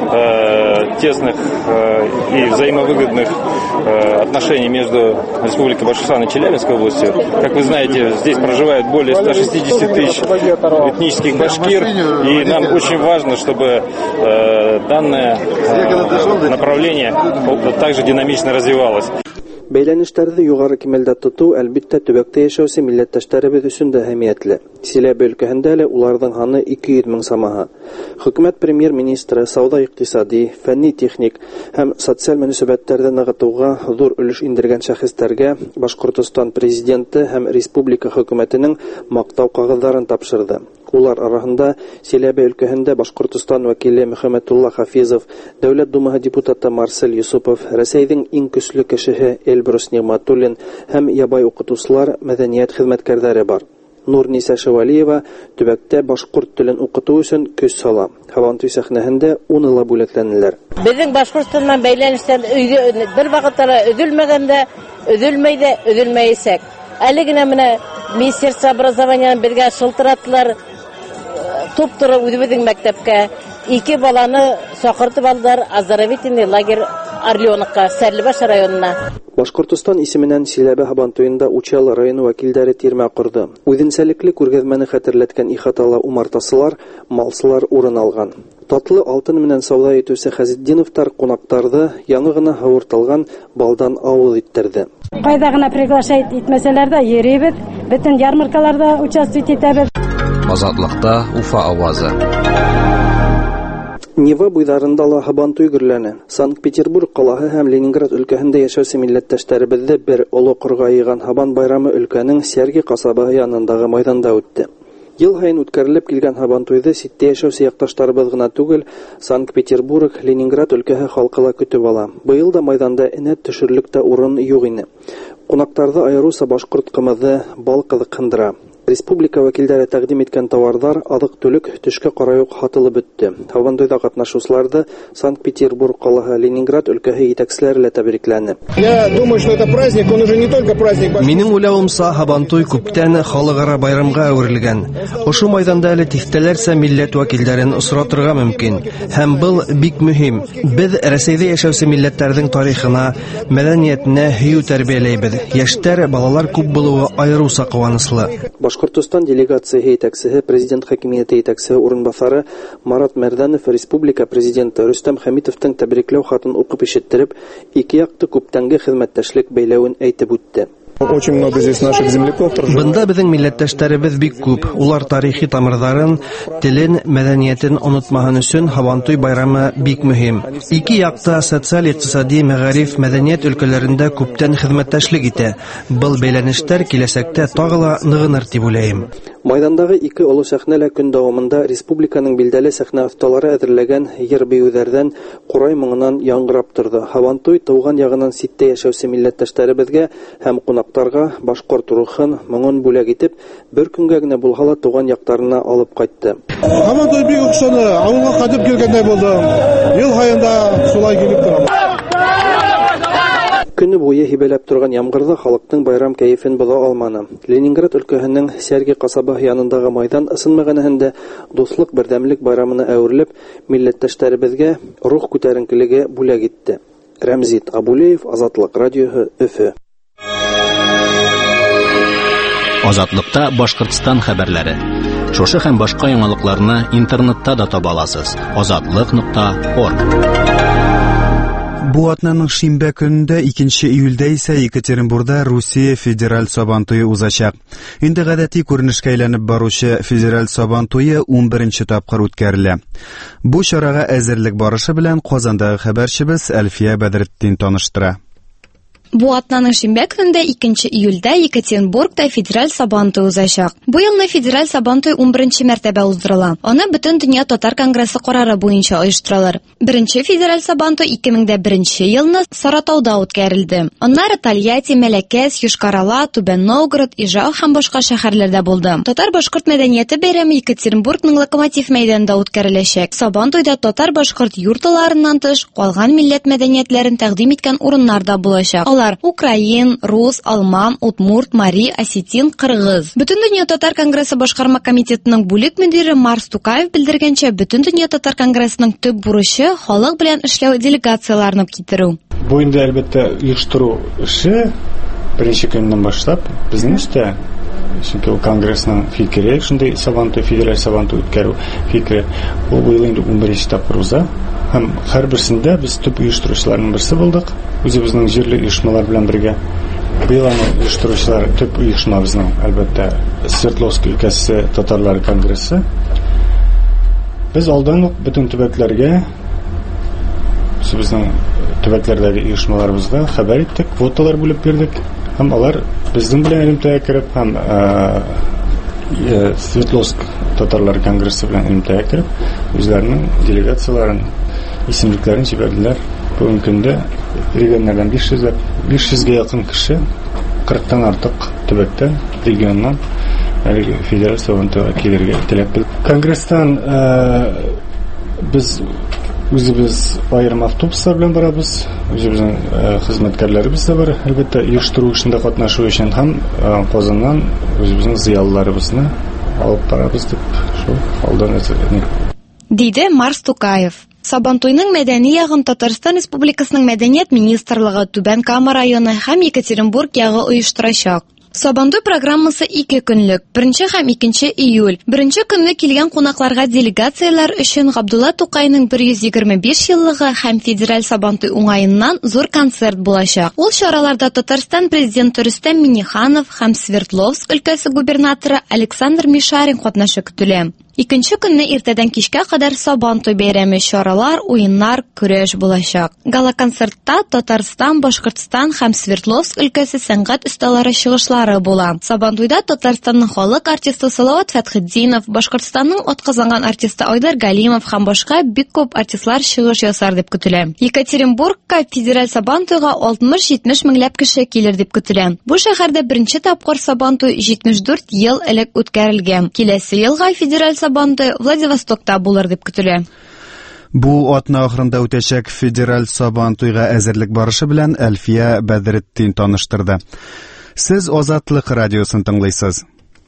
тесных и взаимовыгодных отношений между Республикой Башкортостан и Челябинской областью. Как вы знаете, здесь проживает более 160 тысяч этнических башкир, и нам очень важно, чтобы данное направление также динамично развивалось. Бәйләнештәрҙе юғары кимәлдә тотоу, әлбиттә, төбәктә йәшәүсе милләттәштәребеҙ өсөн дә әһәмиәтле. Силәбе өлкәһендә лә уларҙың һаны 200 мең самаһы. Хөкүмәт премьер-министры сауда-иҡтисади, фәнни-техник һәм социаль мөнәсәбәттәрҙе нығытыуға ҙур өлөш индергән шәхестәргә Башҡортостан президенты һәм республика хөкүмәтенең маҡтау ҡағыҙҙарын тапшырҙы. Улар араһында Силәбе өлкәһендә Башҡортостан вәкиле Мөхәмәтулла Хафизов, Дәүләт Думаһы депутаты Марсель Юсупов, Рәсәйҙең иң көслө кешеһе Эльбрус Ниғмәтуллин һәм ябай уҡытыусылар, мәҙәниәт хеҙмәткәрҙәре бар. Нурниса Шәвәлиева төбәктә башҡорт телен уҡытыу өсөн көс сала. Һабантуй сәхнәһендә уны ла бүләкләнеләр. Беҙҙең Башҡортостандан бәйләнештән бер ваҡытта ла өҙөлмәгәндә, өҙөлмәй ҙә, өҙөлмәйәсәк. Әле генә менә Министерство образованияны беҙгә шылтыраталар, туп-тура үҙебеҙҙең мәктәпкә 2 баланы саҡыртып алдар оздоровительный лагерь Орленокка, Сәрлебаш районына. Башҡортостан исеменән Силәбе Һабантуйында Учалы районы вәкилдәре тирмә ҡорҙо. Үҙенсәлекле күргәҙмәне хәтерләткән ихатала умартасылар, малсылар урын алған. Татлы алтын менән сауда итүче Хәзетдиновтар кунакларны яңа гына һавыртылган балдан авыз иттерде. Кайда гына приглашать итмәсәләр дә йөрибез, бөтен ярмаркаларда участвовать итәбез. Азатлыкта Уфа авазы. Нева буйларында ла Һабантуй гөрләнә. Санкт-Петербург калаһы һәм Ленинград өлкәһендә яшәүче милләттәшләребезне бер олы кырга йыйган Һабан байрамы өлкәнең Сәрги касабы янындагы мәйданда үтте. Ел һайын үткәрелеп килгән Һабантуйды ситтә яшәүче якташларыбыз гына түгел, Санкт-Петербург, Ленинград өлкәһе халкы ла көтеп ала. Быел да мәйданда инә төшерлек тә урын юк ине. Кунакларны аеруча башкорт кымызы, бал кызыксындыра. Республика вәкилләре тәкъдим иткән товарлар азык-төлек төшкә карай ук һатылып бетте. Һабантуйда катнашучыларны Санкт-Петербург калаһы, Ленинград өлкәһе җитәкчеләре белән тәбрикләнде. Я думаю, что это праздник, он уже не только праздник. Минем уйлавымса, Һабантуй күптән халыкара байрамга әверелгән. Ошо мәйданда әле тифтәләрсә милләт вәкилләрен осратырга мөмкин. Һәм был бик мөһим. Без Россиядә яшәүче милләтләрнең тарихына, мәдәниятенә һөю тәрбияләйбез. Яшьтәр, балалар күп булуы аеруча куанычлы. Башкортстан делегациясе җитәкчесе, президент хакимияте җитәкчесе урынбасары Марат Мәрдәнов Республика президенты Рөстәм Хәмитовтың тәбрикләү хатын укып ишеттереп, ике якты күптәнге хезмәттәшлек бәйләвен әйтеп үтте. Очень много здесь наших земляков. Бында безнең милләттәшләребез бик күп. Улар тарихи тамырларын, телен, мәдәниятен онытмаһын өчен Һабантуй байрамы бик мөһим. Ике якта социаль-икътисади, мәгариф, мәдәният өлкәләрендә күптән хезмәттәшлек итә. Был бәйләнештәр киләсәктә тагы ла ныгыныр дип уйлыйм. Мәйдандагы ике олы сәхнәлә көн дәвамында республиканың билдәле сәхнә осталары әзерләгән йыр-биюләрдән курай моңыннан яңгырап торды. Һабантуй тыуган ягыннан ситтә яшәүче милләттәшләребезгә һәм кунакларга башкорт рухын, моңын бүләк итеп, бер көнгә генә булса ла туган яктарына алып кайтты. Һабантуй бик охшаны, авылга кайтып килгәндәй булдым. Ел һаенда шулай килеп торам. Көне буе һибәләп торган ямгырда халыкның байрам кәефен боза алманы. Ленинград өлкәһенең Сәрги касабы янындагы мәйдан ысынмы гынәһендә дуслык, бердәмлек байрамына әверелеп, милләттәшләребезгә рух күтәренкелеге бүләк итте. Рәмзит Абулеев, Азатлык радиоһы, Өфе. Азатлыкта Башкортстан хәбәрләре. Шушы һәм башка яңалыкларны интернетта да таба аласыз. azatlyk.org. Бу атнаның шимбә көнендә 2 июльдә исә Екатеринбургда Русия федераль Сабантуйы узачак. Инде гадәти күренешкә әйләнеп баручы федераль Сабантуйы 11-нче тапкыр үткәрелә. Бу чарага әзерлек барышы белән Казандагы хәбәрчебез Әлфия Бәдретдин таныштыра. Бу атнаның шимбә көнендә 2 июльдә Екатеринбургда федераль Сабантуй узачак. Бу елны федераль Сабантуй 11-нче мәртәбә уздырыла. Аны Бөтен дөнья татар конгрессы карары буенча оештыралар. Беренче федераль Сабантуй 2001 елны Саратауда үткәрелде. Аннары Тольятти, Мәләкәс, Йошкар-Ола, Түбән Новгород, Ижау һәм башка шәһәрләрдә булды. Татар-башкорт мәдәнияте бәйрәме Екатеринбургның Локомотив мәйданында үткәреләчәк. Сабантуйда татар-башкорт йортларыннан тыш калган милләт мәдәниятләрен тәкъдим иткән урыннар да булачак. Украин, рус, алман, удмурт, мари, осетин, кыргыз. Бөтен дөнья татар конгрессы башкарма комитетының бүлек мөдире Марс Тукаев белдергәнчә, Бөтен дөнья татар конгрессының төп бурычы халык белән эшләү, делегацияларны китерү. Бу инде әлбәттә оештыру эше беренче көннән башлап безнең эштә, чөнки ул конгрессның фикере, шундый Сабантуй, федераль Сабантуй үткәрү фикере, ул быел инде 11-нче тапкыр уза. Һәм һәрберсендә без төп оештыручыларның берсе булдык. Үзебезнең җирле оешмалар белән бергә. Быел аны оештыручылар төп оешма безнең, әлбәттә, Свердловск өлкәсе татарлар конгрессы. Без алдан ук бөтен төбәкләргә, безнең төбәкләрдәге оешмаларыбызга хәбәр иттек, квоталар бүлеп бирдек. Һәм алар безнең белән элемтәгә кереп, һәм Свердловск татарлар конгрессы белән элемтәгә кереп, үзләренең делегацияларын, исемлекләрен җибәрделәр. Бүгенге көндә регионнардан 500-гә якын кеше, 40-тан артык төбәктән, регионнан федераль Сабантуйга килергә теләк белдерде. Конгресстан без үзебез аерым автобуслар белән барабыз. Үзебезнең хезмәткәрләребез дә бар. Әлбәттә, оештыру эшендә катнашу өчен һәм Казаннан үзебезнең зыялыларыбызны алып барабыз дип шул алдан әзерләнек. Диде Марс Тукаев. Сабантуйның мәдәни ягын Татарстан Республикасының Мәдәният министрлыгы, Түбән Кама районы һәм Екатеринбург ягы оештырачак. Сабантуй программасы 2 көнлек, 1 һәм 2 июль. 1 көнне килгән кунакларга делегацияләр өчен Габдулла Тукайның 125 еллыгы һәм федераль Сабантуй уңаеннан зур концерт булачак. Ул чараларда Татарстан президенты Рөстәм Миңнеханов һәм Свердловск өлкәсе губернаторы Александр Мишарин катнашы көтелә. 2 көнне иртәдән кичкә кадәр Сабантуй бәйрәме чаралар, уеннар, көрәш булачак. Гала-концертта Татарстан, Башкортстан һәм Свердловск өлкәсе сәнгать осталары чыгышлары була. Сабантуйда Татарстанның халык артисты Салават Фәтхетдинов, Башкортстанның атказанган артисты Айдар Галимов һәм башка бик күп артистлар чыгыш ясар дип көтелә. Екатеринбургка федераль Сабантуйга 60-70 меңләп кеше килер дип көтелә. Бу шәһәрдә беренче тапкыр Сабантуй 74 ел элек үткәрелгән. Киләсе елга федераль Сабантуй Владивостокта булыр дип көтелә. Бу атна ахырында үтәчәк федераль Сабантуйга әзерлек барышы белән Әлфия Бәдретдин таныштырды. Сез Азатлык радиосын тыңлыйсыз.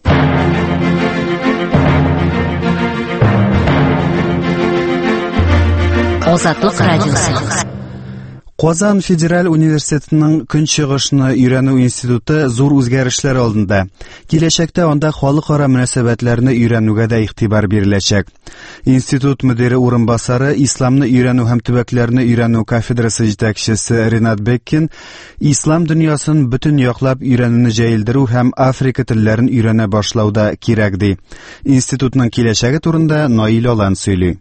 Азатлык радиосы. Казан федераль университетының Көнчыгышны өйрәнү институты зур үзгәрешләр алдында. Киләчәктә анда халыкара мөнәсәбәтләрне өйрәнүгә дә игътибар биреләчәк. Институт мөдире урынбасары, исламны өйрәнү һәм төбәкләрне өйрәнү кафедрасы җитәкчесе Ренат Беккин ислам дөньясын бөтен яклап өйрәнүне җәелдерү һәм Африка телләрен өйрәнә башлауда кирәк ди. Институтның киләчәге турында Наил Алан сөйли.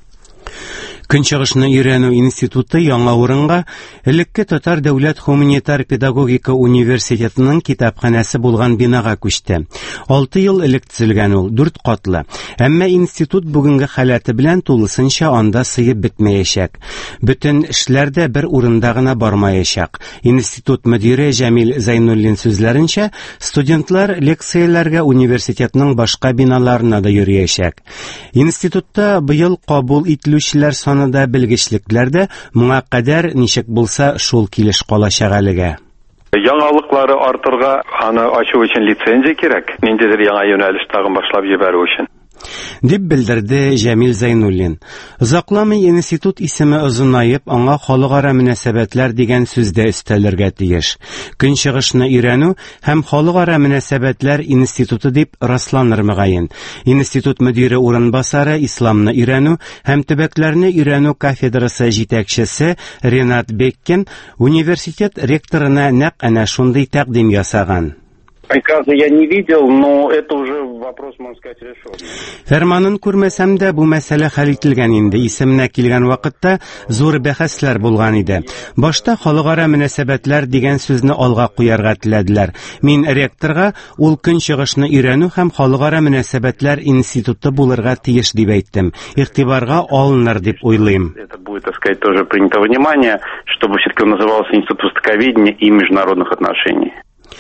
Көнчыгышны өйрәнү институты яңа урынга элекке Татар дәүләт гуманитар педагогика университетының китапханәсе булган бинага күчте. 6 ел элек төзелгән ул, 4 катлы. Әмма институт бүгенге халаты белән тулысынча анда сыеп бетмәячәк. Бөтен эшләр дә бер урында гына бармаячак. Институт мөдире Җәмил Зайнуллин сүзләренчә, студентлар лекцияләргә университетның башка биналарына да йөриячәк. Институтта быел кабул ителүчеләр да белгечлекләрдә моңа кадәр ничек булса шул килеш калачак әлегә. Яңалыклары артырга аны ачу өчен лицензия кирәк. Ниндидер яңа юнәлеш тагын башлап җибәрү өчен. Дип белдерде Җәмил Зайнуллин. Озакламый институт исеме озынайып, аңа халыкара мөнәсәбәтләр дигән сүздә өстәлергә тиеш. Көнчыгышны өйрәнү һәм халыкара мөнәсәбәтләр институты дип расланыр мөгаен. Институт мөдире урынбасары, исламны өйрәнү һәм төбәкләрне өйрәнү кафедрасы җитәкчесе Ренат Беккин университет ректорына нәкъ әнә шундый тәкъдим ясаган. Приказа я не видел, но это уже вопрос, можно сказать, решен. Фәрманын күрмәсәм дә бу мәсьәлә хәл ителгән инде. Исеменә килгән вакытта зур бәхәсләр булган иде. Башта халыкара мөнәсәбәтләр дигән сүзне алга куярга теләделәр. Мин ректорга ул көнчыгышны өйрәнү һәм халыкара мөнәсәбәтләр институты булырга тиеш дип әйттем. Игътибарга алыныр дип уйлыйм. Это будет, так сказать, тоже принято во внимание, чтобы все-таки он назывался Институт востоковедения и международных отношений.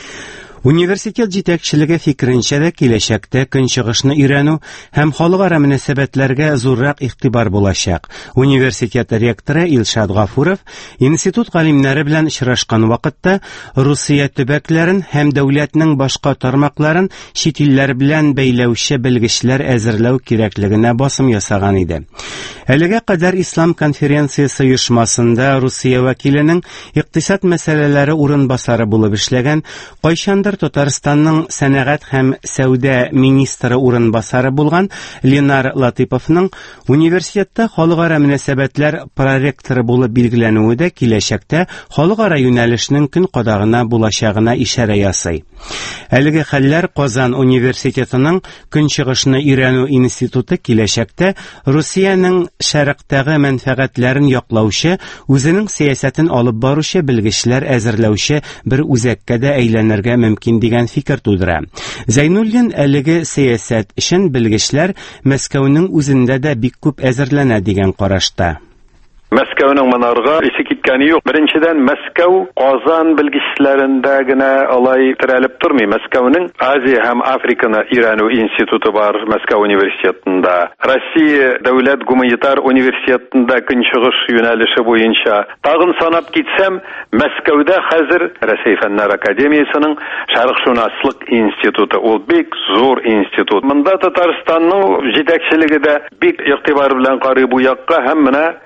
Университет җитәкчелеге фикеренчә дә киләчәктә көнчыгышны өйрәнү һәм халыкара мөнәсәбәтләргә зуррак игътибар булачак. Университет ректоры Илшат Гафуров институт галимнәре белән очрашкан вакытта Русия төбәкләрен һәм дәүләтнең башка тармакларын чит илләр белән бәйләүче белгечләр әзерләү кирәклегенә басым ясаган иде. Әлегә кадәр Ислам конференциясе оешмасында Русия вәкиленең икътисад мәсьәләләре урынбасары булып эшләгән, кайчандыр Татарстанның сәнәгать һәм сәүдә министры урынбасары булган Ленар Латыповның университетта халыкара мөнәсәбәтләр проректоры булып билгеләнүе дә киләчәктә халыкара юнәлешнең көн кадагына булачагына ишарә ясый. Әлеге хәлләр Казан университетының Көнчыгышны өйрәнү институты киләчәктә Русиянең шәрыктәге мәнфәгатьләрен яклаучы, үзенең сәясәтен алып баручы белгечләр әзерләүче бер үзәккә дә әйләнергә мөмкин дигән фикер тудыра. Зайнуллин әлеге сәясәт өчен белгечләр Мәскәүнең үзендә дә бик күп әзерләнә дигән карашта. Мәскәүнең монарга исе киткәне юк. Беренчедән, Мәскәү Казан белгечләрендә генә алай терәлеп тормый. Мәскәүнең Азия һәм Африканы өйрәнү институты бар Мәскәү университетында. Россия дәүләт гуманитар университетында көнчыгыш юнәлеше буенча. Тагын санап китсәм, Мәскәүдә хәзер Россия фәннәр академиясының шәрыкъшунаслык институты. Ул бик зур институт. Монда Татарстанның җитәкчелеге дә бик игътибар белән карый бу якка һәм менә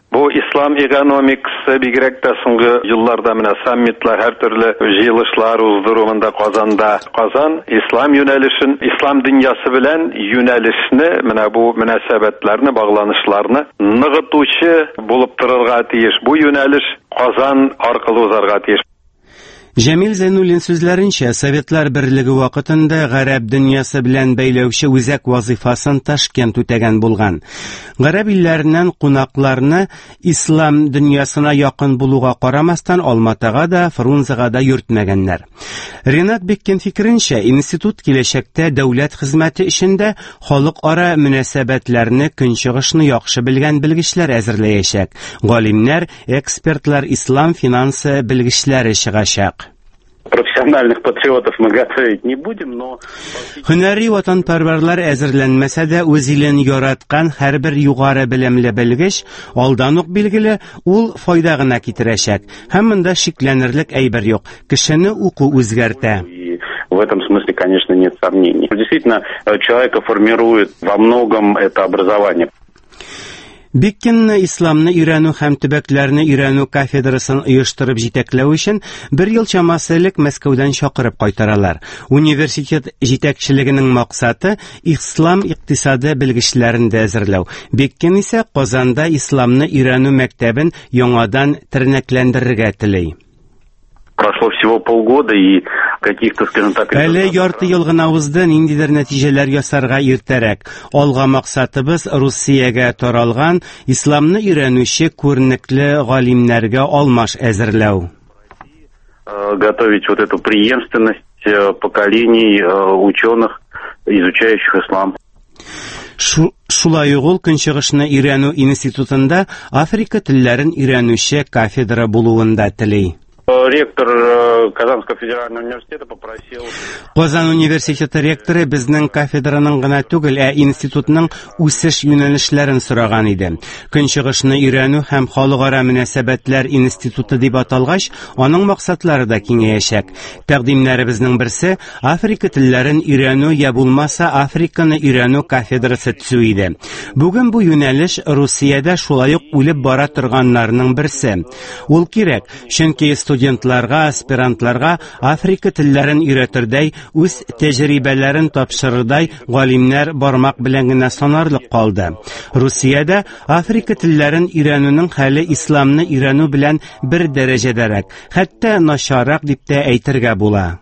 Bu İslam ekonomikасы бигрәк тә соңгы елларда менә саммитлар, һәр төрле җыелышлар уздырумында Казан ислам юнәлешен, ислам дөньясы белән юнәлешне, менә бу мөнәсәбәтләрне, багланышларны ныгытучы булып торырга тиеш. Бу юнәлеш Казан аркылы узарга тиеш. Җәмил Зәйнуллин сүзләренчә, Советлар Берлеге вакытында гарәп дөньясы белән бәйләүче үзәк вазифасын Ташкент үтәгән булган. Гарәп илләреннән кунакларны ислам дөньясына якын булуга карамастан Алматага да, Фрунзега да йөртмәгәннәр. Ренат Беккин фикеренчә, институт киләчәктә дәүләт хезмәте эшендә халыкара мөнәсәбәтләрне, көнчыгышны яхшы белгән белгечләр әзерләячәк. Галимнәр, экспертлар, ислам финансы белгечләре чыгачак. Профессиональных патриотов мы готовить не будем, но... Һөнәри ватанпәрвәрләр әзерләнмәсә дә, үз илен яраткан һәрбер югары белемле белгеч, алдан ук билгеле, ул файда гына китерәчәк. Һәм монда шикләнерлек әйбер юк. Кешене уку үзгәртә. В этом смысле, конечно, нет сомнений. Действительно, человека формирует во многом это образование. Беккин исламны өйрәнү һәм төбәкләрне өйрәнү кафедрасын оештырып җитәкләү өчен 1 ел чамасы элек Мәскәүдән чакырып кайтаралар. Университет җитәкчелегенең максаты ислам икътисады белгечләрен дә әзерләү. Беккин исә Казанда исламны өйрәнү мәктәбен яңадан тернәкләндерергә тели. Прошло всего полгода и каких-то, скажем так... Әле ярты ел гына узды, ниндидер нәтиҗәләр ясарга иртәрәк. Алга максатыбыз Русиягә таралган исламны өйрәнүче күренекле галимнәргә алмаш әзерләү. Готовить вот эту преемственность поколений ученых, изучающих ислам. Шулай ук ул Көнчыгышны өйрәнү институтында Африка телләрен өйрәнүче кафедра булуын да тели. Ректор Казанского федерального университета попросил... Казан университеты ректоры безнең кафедраның гына түгел, институтның үсеш юнәлешләрен сораган иде. Көнчыгышны өйрәнү һәм халыкара мөнәсәбәтләр институты дип аталгач, аның максатлары да киңәячәк. Тәкъдимнәребезнең берсе Африка телләрен өйрәнү я булмаса Африканы өйрәнү кафедрасы төзү иде. Бүген бу юнәлеш Русиядә шулай ук үлеп бара торганнарның берсе. Ул кирәк, чөнки студентларга, аспирантларга Африка телләрен өйрәтүдәй, үз тәҗрибәләрен тапшырырдай галимнәр бармак белән генә санарлык калды. Русиядә Африка телләрен өйрәнүнең хәле исламны өйрәнү белән бер дәрәҗәдәрәк, хәтта начаррак дип тә әйтергә була.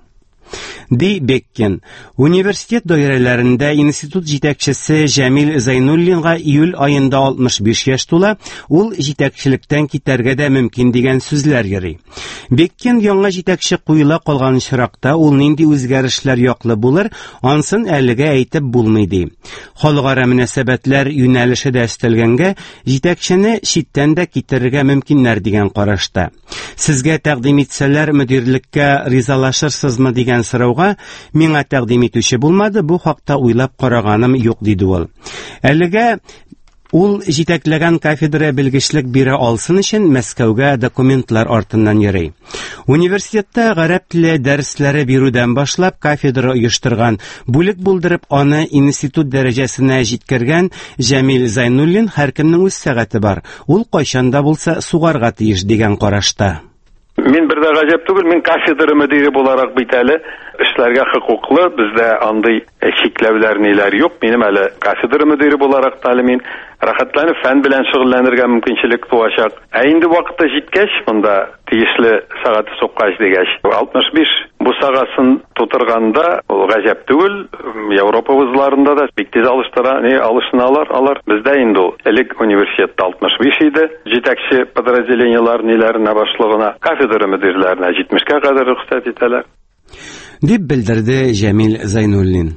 Ди Беккин. Университет даирәләрендә институт җитәкчесе Җәмил Зәйнуллинга июль аенда 65 яшь тула, ул җитәкчелектән китәргә дә мөмкин дигән сүзләр йөри. Беккин яңа җитәкче куела калган чиракта ул нинди үзгәрешләр яклы булыр, ансын әлегә әйтеп булмый ди. Халыкара мөнәсәбәтләр юнәлеше дә өстәлгәнгә, җитәкчене читтән дә китерергә мөмкиннәр дигән карашта. Сезгә тәкъдим итсәләр, мөдирлеккә ризалашырсызмы дигән сорауга миңа тәкъдим итүче булмады, бу хакта уйлап караганым юк диде ул. Әлегә ул җитәкләгән кафедра белгечлек бирә алсын өчен Мәскәүгә документлар артыннан йөри. Университетта гарәп теле дәресләре бирүдән башлап кафедра оештырган, бүлек булдырып аны институт дәрәҗәсенә җиткергән Җәмил Зәйнуллин һәркемнең үз сәгате бар. Ул кайчанда булса сугарга тиеш дигән карашта. Мин бер дә гаҗәп түгел, мин кафедра мөдире буларак бит әле эшләргә хокуклы, бездә андый чикләүләр ниләр юк. Минем әле кафедра мөдире буларак та мин рәхәтләнеп фән белән шөгыльләнергә мөмкинчелек туачак. Инде вакыты җиткәч, монда тиешле сагаты суккач дигәч, 65 бу сагасын тутырганда ул гаҗәп түгел. Европа вузларында да бик тиз алышыналар. Алар бездә инде ул элек университетта 65 иде. Җитәкче подразделениелар ниләренә башлыгына, кафедра мөдирләренә 70-кә кадәр рөхсәт итәләр. Дип белдерде Җәмил Зәйнуллин.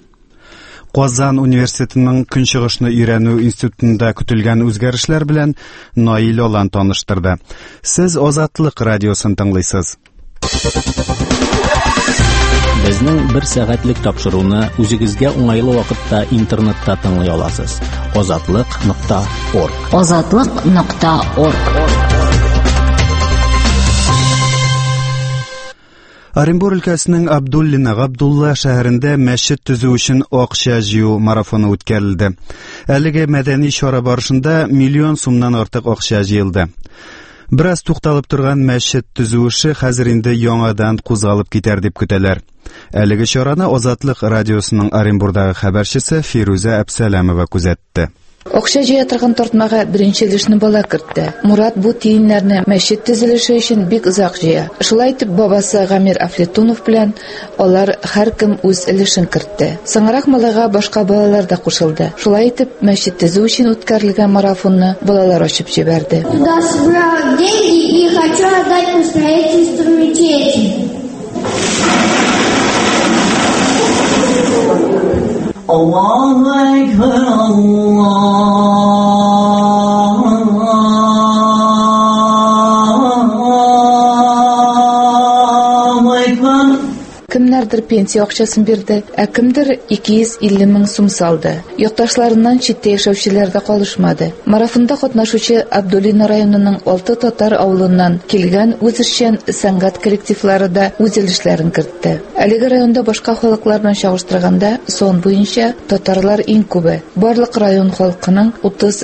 Казан университетының Көнчыгышны өйрәнү институтында көтелгән үзгәрешләр белән Наил Олан таныштырды. Сез Азатлык радиосын тыңлыйсыз. Безнең 1 сәгатьлек тапшыруны үзегезгә уңайлы вакытта интернетта тыңлый аласыз. Azatlyk.org. Azatlyk.org. Оренбур өлкәсенең Абдуллина Габдулла шәһәрендә мәчет төзү өчен акча җыю марафоны үткәрелде. Әлеге мәдәни чара барышында миллион сумнан артык акча җыелды. Бераз тукталып торган мәчет төзү эше хәзер инде яңадан кузгалып китәр дип көтәләр. Әлеге чараны Азатлык радиосының Оренбургдагы хәбәрчесе Фируза Әбсәләмова күзәтте. Акча җыя торган тартмага беренче өлешне бала кертте. Мурат бу тиеннәрне мәчет төзелеше өчен бик озак җыя. Шулай итеп бабасы Гамир Афлетунов белән алар һәркем үз өлешен кертте. Соңрак малайга башка балалар да кушылды. Шулай итеп мәчет төзү өчен үткәрелгән марафонны балалар ачып җибәрде. Я собрал деньги и хочу отдать на строительство мечети. Allahu Ekber, Allahu Ekber. Кемнәрдер пенсия акчасын бирде, ә кемдер 250 мең сум салды. Якташларыннан читтә яшәүчеләр дә калышмады. Марафонда катнашучы Абдулина районының 6 татар авылыннан килгән үзешчән сәнгать коллективлары да үз өлешләрен кертте. Әлеге районда башка халыклар белән чагыштырганда сон буенча татарлар иң күбе. Барлык район халкының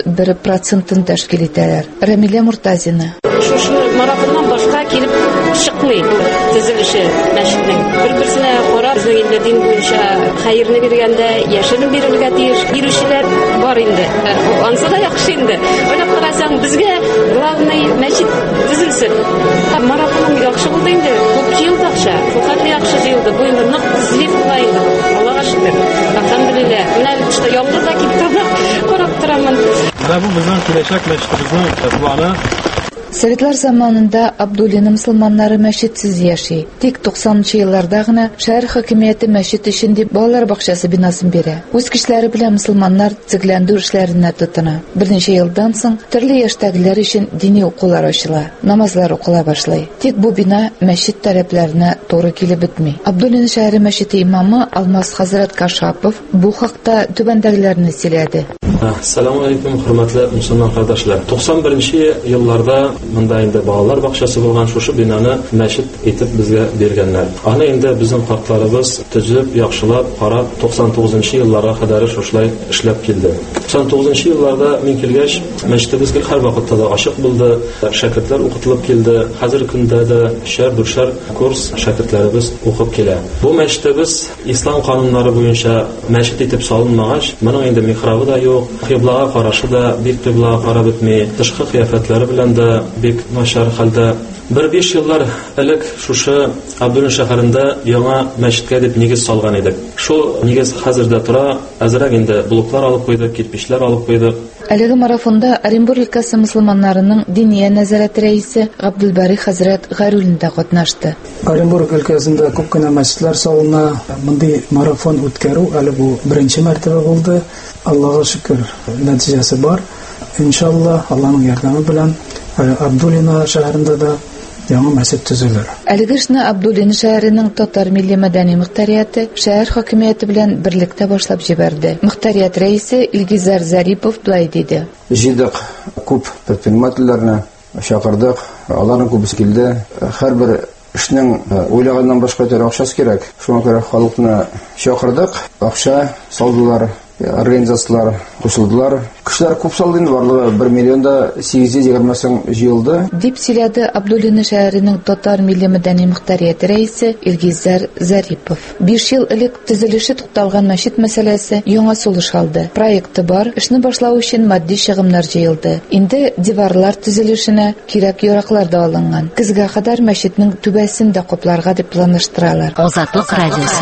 31% тәшкил итәләр. Рамилә Муртазина. Шушы марафоннан башка килеп чыкмый төзелеше мәчетнең. Бер-берсенә карап, инде дин буенча хәерне биргәндә яшерен бирергә тиеш бирүчеләр бар инде. Ансы да яхшы инде. Уйлап карасаң, безгә главный мәчет төзелсен. Марафон яхшы булды инде. Күп җыелды акча. Фәкать яхшы җыелды. Бу инде нык төзелеп була инде. Аллага шөкер. Алхамдулилlah. Менә işte яңгыр да китеп торды. Карап торамын. Бу безнең киләчәк мәчетебезнең планы. Советлар заманында Абдулина мусламаннары мәчетсез яши. Тик 90-нчы елларда гына шәһәр хакимияте мәчет өчен дип балалар бакчасы бинасын бирә. Үз кешеләре белән мусламаннар төзекләндерү эшләренә тотына. Берничә елдан соң төрле яшьтәгеләр өчен дини укулар ачыла, намазлар укыла башлый. Тик бу бина мәчет таләпләренә туры килеп бетми. Абдулина шәһәре мәчете имамы Алмаз хәзрәт Кашапов бу хакта түбәндәгеләрне сөйләде. Assalamu alaykum, hurmatli musulmon qardoshlar. 91-нче елларда монда инде балалар бакчасы булган шушы бинаны мәчет итеп безгә биргәннәр. Аны инде безнең хакларыбыз төзеп, яхшылап, карап 99-нчы елларга кадәр шушлай эшләп килде. 99-нчы елларда мин килгәч, мәчетебезгә һәр вакытта да ачык булды. Шәкертләр укытылып килде. Хәзерге көндә дә шәр курс шәкертләребез укып килә. Бу мәчетебез ислам кануннары буенча мәчет итеп салынмагач, моның инде михрабы да юк. Кыблага карашы да бик кыблага карап бетми. Тышкы кыяфәтләре белән дә бик начар хәлдә. 1-5 еллар элек шушы Абдулин шәһәрендә яңа мәчеткә дип нигез салган идек. Шул нигез хәзердә тора. Әзрәк инде блоклар алып куйдык, кирпечләр алып куйдык. Әлеге марафонда Оренбург өлкәсе мусламаннарының диния нәзарәт рәисе Габдулбари хәзрәт Гарулин да катнашты. Оренбург өлкәсендә күп кенә мәчетләр салына. Мондый марафон үткәрү әле бу беренче мәртәбә булды. Аллага шөкер, нәтиҗәсе бар. Иншалла, Аллаһның ярдәме белән Абдулина шәһәрендә дә яңа мәчет төзелер. Әлеге эшне Абдулина шәһәренең татар милли мәдәни мөхтәрияте шәһәр хакимияте белән берлектә башлап җибәрде. Мөхтәрият рәисе Илгизар Зарипов булай диде. Җыйдык күп предпринимательләрне, чакырдык, аларның күбесе килде. Һәрбер эшнең уйлаганнан башка төр акчасы кирәк. Шуңа күрә халыкны чакырдык, акча салдылар. Организациялар кушылдылар. Кешеләр күп салды инде, барлыгы 1 миллионда 820 сум җыелды. Дип сөйләде Абдулина шәһәренең татар милли мәдәни мөхтәрияте рәисе Илгизар Зарипов. 5 ел элек төзелеше тукталган мәчет мәсьәләсе яңа сулыш алды. Проекты бар, эшне башлау өчен матди чыгымнар җыелды. Инде диварлар төзелешенә кирәк-яраклар да алынган. Көзгә кадәр мәчетнең түбәсен дә капларга дип планлаштыралар. Азатлык радиосы.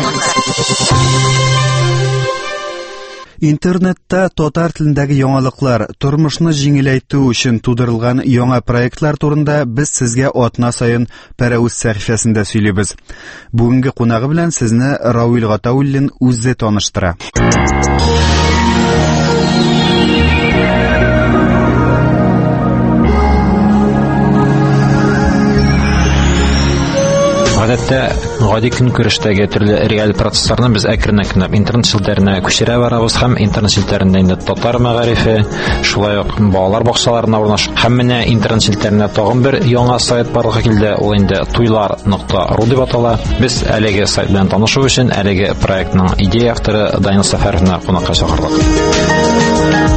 Интернетта татар телендәге яңалыклар, тормышны җиңеләйтү өчен тудырылган яңа проектлар турында без сезгә атна саен Пәрәүз сәхифәсендә сөйлибез. Бүгенге кунагы белән сезне Рауил Гатауллин үзе таныштыра. Гадәттә, гади көнкүрештәге төрле реаль процессларны без әкрен-әкрен интернет челтәренә күчерә барабыз һәм интернет челтәрендә инде татар мәгарифе, шулай ук балалар бакчаларына урнаштырып, һәм менә интернет челтәренә тагын бер яңа сайт барлыкка килде. Ул инде туйлар.ру дип атала. Без әлеге сайт белән танышу өчен әлеге проектның идея авторы Данил Сафаровны кунакка чакырдык.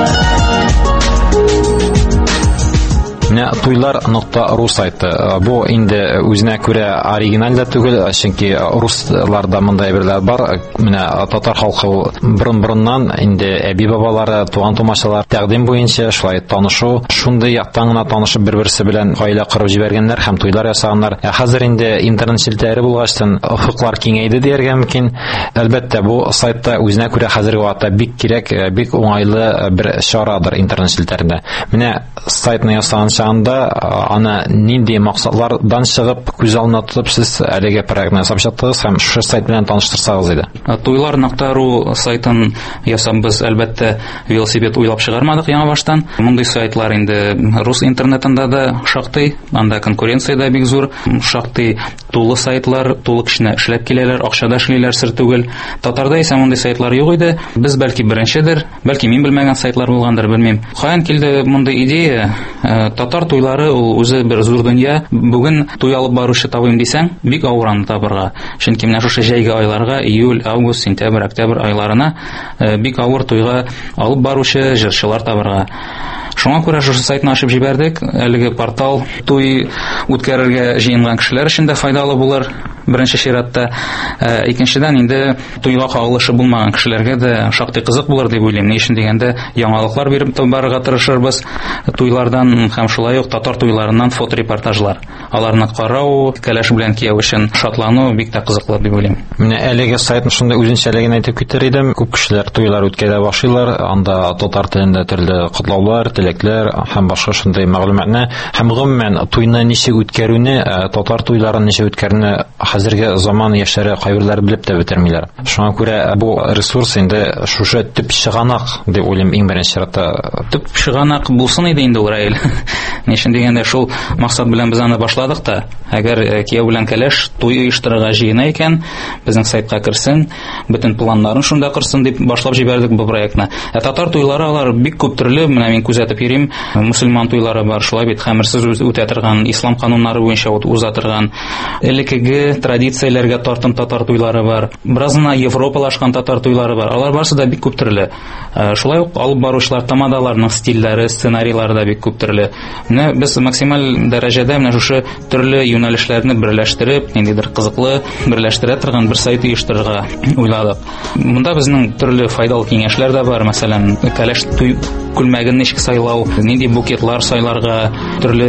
Туйлар.ру сайты. Бу инде үзенә күрә оригиналь да түгел, чөнки русларда мондай әйберләр бар. Менә татар халкы борын-борыннан инде әби бабалары, туган тумачалар тәкъдим буенча шулай танышу, шундый яктан гына танышып бер-берсе белән гаилә корып җибәргәннәр һәм туйлар ясаганнар. Хәзер инде интернет челтәре булгачтан офыклар киңәйде дияргә мөмкин. Әлбәттә, бу сайтта үзенә күрә хәзерге вакытта бик кирәк, бик уңайлы бер чарадыр интернет челтәрендә. Менә сайтны ясаган чагында аны нинди максатлардан чыгып күз алдына тотып сез әлеге проектны ясап чыктыгыз һәм шу сайт белән таныштырсагыз иде. Туйлар.ру сайтын ясабыз, әлбәттә, велосипед уйлап чыгармадык яңа баштан. Мондый сайтлар инде рус интернетында да шактый, анда конкуренция да бик зур. Шактый тулы сайтлар, тулы кешене эшләп киләләр, акчада эшлиләр, сер түгел. Татарда исә мондый сайтлар юк иде. Без бәлки беренчедер, бәлки мин белмәгән сайтлар булгандыр, белмим. Каян килде мондый идея? Татар туйлары ул үзе бер зур дөнья. Бүген туй алып баручы табыйм дисәң, бик авыран табырга. Чөнки менә шушы җәйге айларга, июль, август, сентябрь, октябрь айларына бик авыр туйга алып баручы җырчылар табырга. Шуңа күрә шушы сайтны ачып җибәрдек. Әлеге портал туй үткәрергә җыенган кешеләр өчен дә файдалы булыр. Беренче чиратта, икенчедән инде туйга кагылышы булмаган кешеләргә дә шактый кызык булыр дип уйлыйм. Ни өчен дигәндә, яңалыклар биреп барырга тырышырбыз. Туйлардан һәм шулай ук татар туйларыннан фоторепортажлар. Аларны карау, кәләш белән кияү өчен шатлану бик тә кызыклы дип уйлыйм. Менә әлеге сайтны шунда үзенчәлеген әйтеп китер идем. Күп кешеләр туйлар үткәрә башлыйлар. Анда татар телендә төрле котлаулар, теләкләр һәм башка шундый мәгълүматны һәм гомумән туйны ничек үткәрүне, татар туйларын ничек үткәрүне хәзерге заман яшьләре кайберләр белеп тә бетермиләр. Шуңа күрә бу ресурс инде шушы төп чыганак дип уйлыйм иң беренче чиратта. Төп чыганак булсын иде инде ул Раил. Ни өчен дигәндә, шул максат белән без аны башладык та. Әгәр кияү белән кәләш туй оештырырга җыена икән, безнең сайтка керсен, бөтен планнарын шунда кырсын дип башлап җибәрдек бу проектны. Татар туйлары алар бик күп төрле, менә мин күзәтеп йөрим. Мөселман туйлары бар, шулай бит хәмерсез үтә торган, ислам кануннары буенча уза торган. Элекеге традицияләргә тартым татар туйлары бар. Биразына европалашкан татар туйлары бар. Алар барсы да бик күп төрле. Шулай ук алып баручылар тамадаларның стильләре, сценарийлары да бик күп төрле. Менә без максималь дәрәҗәдә менә шушы төрле юнәлешләрне берләштереп, ниндидер кызыклы берләштерә торган бер сайт оештырырга уйладык. Монда безнең төрле файдалы киңәшләр дә бар. Мәсәлән, кәләш туй күлмәген ничек сайлау, нинди букетлар сайларга, төрле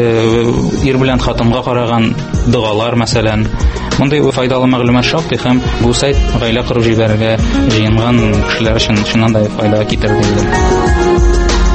ир белән хатынга караган дугалар, мәсәлән. Мондай файдалы мәгълүмат шактый һәм бу сайт гаилә корып җибәрергә җыенган кешеләр өчен шуннан да файда китерде.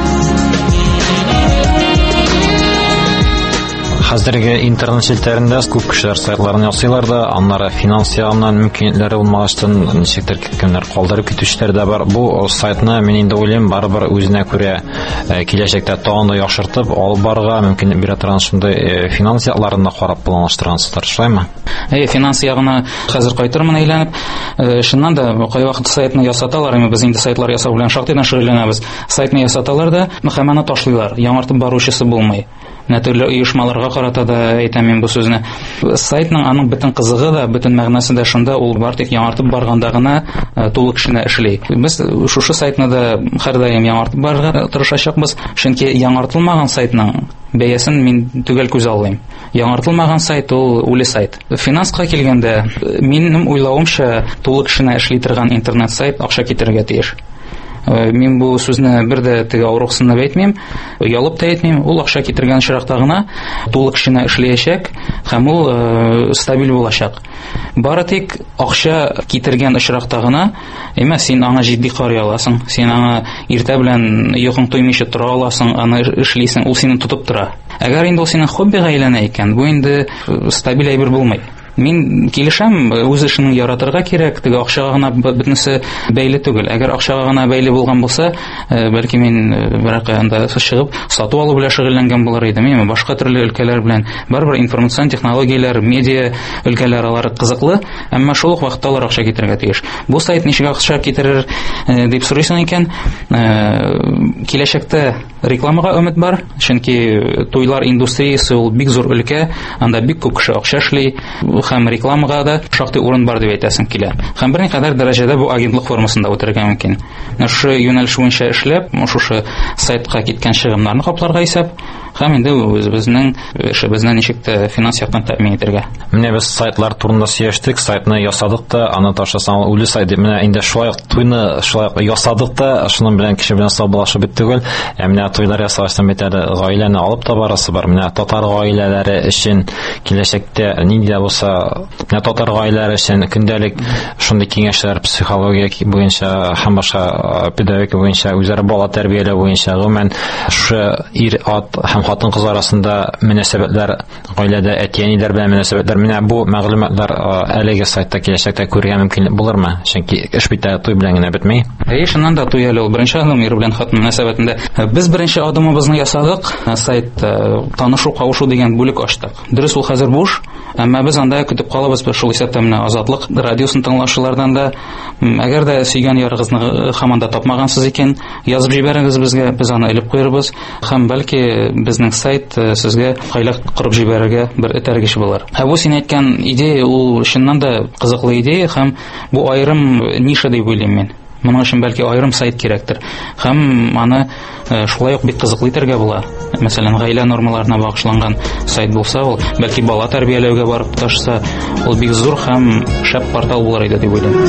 Хәзерге интернет челтәрендә күп кешеләр сайтларын ясыйлар да, аннары финанс ягыннан мөмкинлекләре булмагачтан ничектер кемнәр калдырып китүчеләр дә бар. Бу сайтны мин инде уйлыйм, барыбер үзенә күрә киләчәктә тагын да яхшыртып алып барырга мөмкинлек бирә торган шундый финанс якларын да карап планлаштыргансыздар, шулаймы? Финанс ягына хәзер кайтырмын әйләнеп, шуннан да кайвакыт сайтны ясаталар, без инде сайтлар ясау белән шактый шөгыльләнәбез. Сайтны ясаталар да, һәм аны ташлыйлар, яңартып баручысы булмый. Нәтиҗәле оешмаларга карата да әйтәм мин бу сүзне. Сайтның аның бөтен кызыгы да, бөтен мәгънәсе дә шунда, ул бар тик яңартып барганда гына тулы кешене эшли. Без шушы сайтны да һәрдаим яңартып барырга тырышачакбыз, чөнки яңартылмаган сайтның бәясен мин түгел күз аллыйм. Яңартылмаган сайт ул үле сайт. Финанска килгәндә, минем уйлавымча, тулы кешене эшли торган интернет сайт акча китерергә тиеш. Мин бу сүзне бер дә теге авырыксынны әйтмим, ялып та әйтмим, ул акча китергән чиракта гына тулы кешене эшләячәк һәм ул стабиль булачак. Бары тик акча китергән очракта гына, син аңа җитди карый аласың, син аңа иртә белән йокың туймыйча тора аласың, аны эшлисең, ул сине тотып тора. Әгәр инде ул синең хоббига әйләнә икән, бу инде стабиль әйбер булмый. Мин килешәм, үз эшен яратырга кирәк, теге акчага гына бөтенесе бәйле түгел. Әгәр акчага гына бәйле булган булса, бәлки мин берәр анда чыгып, сату алу белән шөгыльләнгән булыр идем. Башка төрле өлкәләр белән, барыбер информацион технологияләр, медиа өлкәләр алары кызыклы, әмма шул ук вакытта алар акча китергә тиеш. Бу сайт ничек акча китерер дип сорыйсың икән, киләчәктә Рекламага өмет бар, чөнки туйлар индустриясы ул бик зур өлкә, анда бик күп кеше акча эшли, һәм рекламага да шактый урын бар дип әйтәсем килә. Һәм берникадәр дәрәҗәдә бу агентлык формасында үтәргә мөмкин. Шушы юнәлеш буенча эшләп, шушы сайтка киткән чыгымнарны капларга исәп, һәм инде үзебезнең эшебезне ничек тә финанс яктан тәэмин итәргә. Менә без сайтлар турында сөйләштек, сайтны ясадык та, аны ташласаң үле сайт дип, менә инде шулай туйны шулай ясадык та, шуның белән кеше белән саубулашып бит түгел. Менә туйлар ясаштан бит әле гаиләне алып та барасы бар. Менә татар гаиләләре өчен киләчәктә нинди булса, менә татар гаиләләре өчен көндәлек шундый киңәшләр психология буенча һәм башка педагогика буенча, үзара бала тәрбияләү буенча, гомумән шы ир ат һәм хатын-кыз арасында мөнәсәбәтләр, гаиләдә әти-әниләр белән мөнәсәбәтләр, менә бу мәгълүматлар әлеге сайтта киләчәктә күрергә мөмкин булырмы? Чөнки эш бит туй белән генә бетми. Шуннан да туй әле ул беренче адым ир белән хатын мөнәсәбәтендә. Без беренче адымыбызны ясадык, сайт танышу, кавышу дигән бүлек ачтык. Дөрес, ул хәзер буш, әмма без анда көтеп калабыз, шул исәптә менә Азатлык радиосын тыңлаучылардан да, әгәр дә сөйгән ярыгызны һаман да тапмагансыз икән, язып җибәрегез безгә, без аны элеп куербыз, һәм бәлки безнең сайт сезгә кайла кырып җибәрергә бер этәргеч булыр. Бу син әйткән идея ул чыннан да кызыклы идея, һәм бу аерым ниша дип уйлыйм мин. Моның өчен бәлки аерым сайт кирәктер. Һәм аны шулай ук бик кызыклы итәргә була. Мәсәлән, гаилә нормаларына багышланган сайт булса, ул бәлки бала тәрбияләүгә барып ташса, ул бик зур һәм шәп портал булыр иде дип уйлыйм.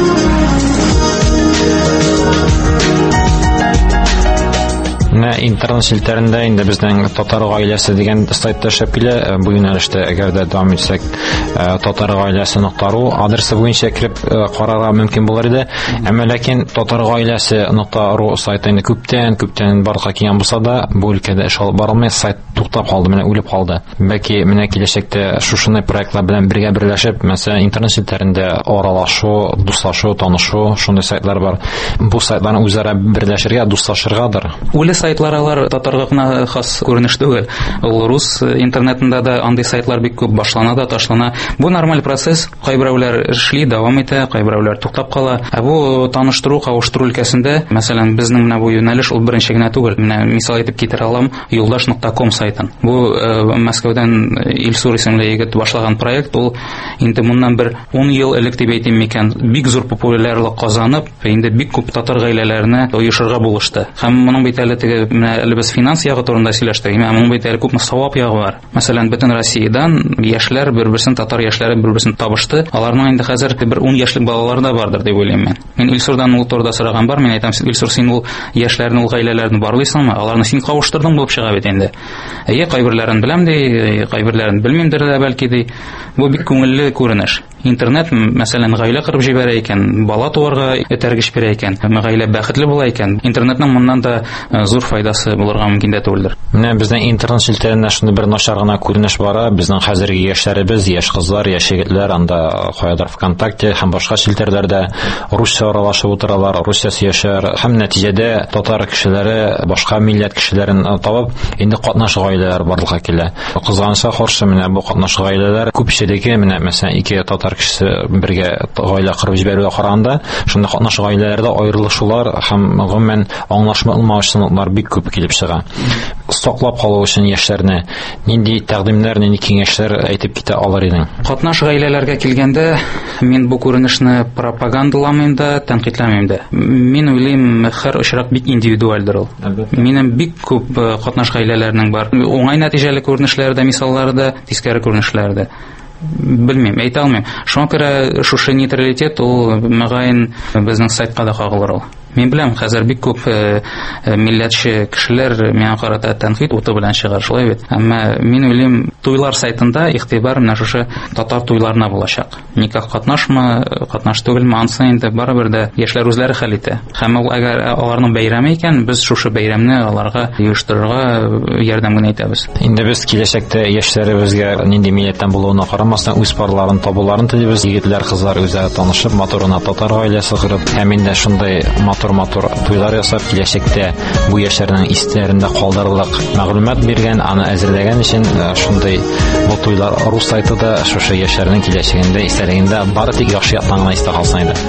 Интернет челтәрендә инде безнең татар гаиләсе дигән сайтта эшләп килә. Бу юнәлештә әгәр дә дәвам итсәк, татар гаиләсе.ру адресы буенча кирип карарга мөмкин булыр иде. Әмма ләкин татар гаиләсе.ру сайты инде күптән барлыкка килгән булса да, бу өлкәдә эш алып барылмый, сайт туктап калды, менә үлеп калды. Бәлки менә киләчәктә шушындай проектлар белән бергә берләшеп, мәсәлән, интернет челтәрендә аралашу, дуслашу, танышу, шундый сайтлар бар. Бу сайтларны үзара берләшергә, дуслашыргадыр. Сайтлар алар татарга гына хас күренеш түгел. Ул рус интернетында да андый сайтлар бик күп башлана да ташлана. Бу нормаль процесс. Кайберәүләр эшли, дәвам итә, кайберәүләр туктап кала. Бу таныштыру, кавыштыру өлкәсендә, мәсәлән, безнең менә бу юнәлеш ул беренче генә түгел. Менә мисал итеп китерә алам, юлдаш.com сайтын. Бу Мәскәүдән Илсур исемле егет башлаган проект. Ул инде моннан бер 10 ел элек дип әйтим микән, бик зур популярлык казанып, инде бик күп татар гаиләләренә оешырга булышты. Һәм моның бит әле менә без финанс ягы турында сөйләштек. Моның бит әле күпме савап ягы бар. Мәсәлән, бөтен Россиядән яшьләр бер-берсен, татар яшьләре бер-берсен табышты. Аларның инде хәзер бер 10 яшьлек балалары да бардыр дип уйлыйм мен. Мин Илсурдан ул турыда сораган бар. Мин әйтәм, Илсур, син ул яшьләрне, ул гаиләләрне барлыйсыңмы? Аларны син кавыштырдың булып чыга бит инде. Кайберләрен беләм ди, кайберләрен белмимдер дә бәлки ди. Бу бик күңелле күренеш. Интернет, мәсәлән, гаилә кырып җибәрә икән, бала туарга этәргеч бирә икән, гаилә бәхетле була икән. Интернетның моннан да зур файдасы булырга мөмкин дә түгелдер. Менә безнең интернет челтәрендә шундый бер начар гына күренеш бара. Безнең хәзерге яшьләребез, яшь кызлар, яшь егетләр анда каядыр ВКонтакте һәм башка челтәрләрдә русча аралашып утыралар, русча сөйләшәләр. Һәм нәтиҗәдә татар кешеләре, башка милләт кешеләрен табып, инде катнаш гаиләләр барлыкка килә. Кызганычка каршы, менә бу катнаш гаиләләр күпчелеге, менә мәсәлән, ике татар кешесе бергә гаилә кырып җибәрүгә караганда, шундый катнаш гаиләләрдә аерылышулар һәм гомумән аңлашмаулар бик күп килеп чыга. Саклап калу өчен яшьләрне нинди тәкъдимнәр, нинди киңәшләр әйтеп китә алар идең? Катнаш гаиләләргә килгәндә, мин бу күренешне пропагандаламыйм да, тәнкыйтьләмим дә. Мин уйлыйм, һәр очрак бик индивидуальдыр ул. Минем бик күп катнаш гаиләләрнең бар. Уңай нәтиҗәле күренешләре дә, мисаллары да, тискәре күренешләре дә. Белмим, әйтә алмыйм. Шуңа күрә шушы нейтралитет ул мөгаен безнең сайтка да кагылыр ул. Мин беләм, хәзер бик күп милләтче кешеләр миңа карата тәнкыйть уты белән чыгар, шулай бит. Әмма мин уйлыйм, туйлар сайтында игътибар менә шушы татар туйларына булачак. Никах катнашмы, катнаш түгелме, анысы инде барыбер дә яшьләр үзләре хәл итә. Һәм ул әгәр аларның бәйрәме икән, без шушы бәйрәмне аларга оештырырга ярдәм генә итәбез. Инде без киләчәктә яшьләребезгә нинди милләттән булуына карамастан үз парларын табуларын телибез. Егетләр, кызлар үзләре танышып, моторына татар гаиләсе корып, һәм инде шундый матур туйлар ясап, киләчәктә бу яшьләрнең истәрендә калдырырлык мәгълүмат биргән, аны әзерләгән өчен шундый бу туйлар рус сайты да шушы яшьләрнең киләчәгендә истәлегендә бары тик яхшы яктан гына истә калсын иде.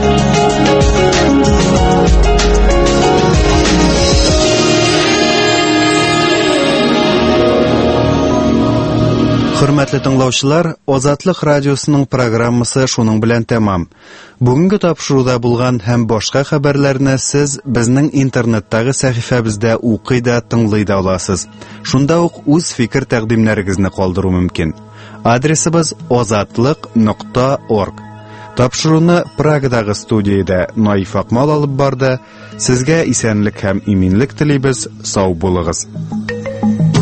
Hürmetli тыңлаучылар, Азатлык радиосының программасы шуның белән тәмам. Бүгенге тапшыруда булган һәм башка хәбәрләрне сез безнең интернеттагы сәхифәбездә укый да, тыңлый да аласыз. Шунда ук үз фикер тәкъдимнәрегезне калдыру мөмкин. Адресыбыз azatlyk.org. Тапшыруны Прагадагы студиядә Наиф Акмал алып барды. Сезгә исәнлек һәм иминлек телибез. Сау булыгыз.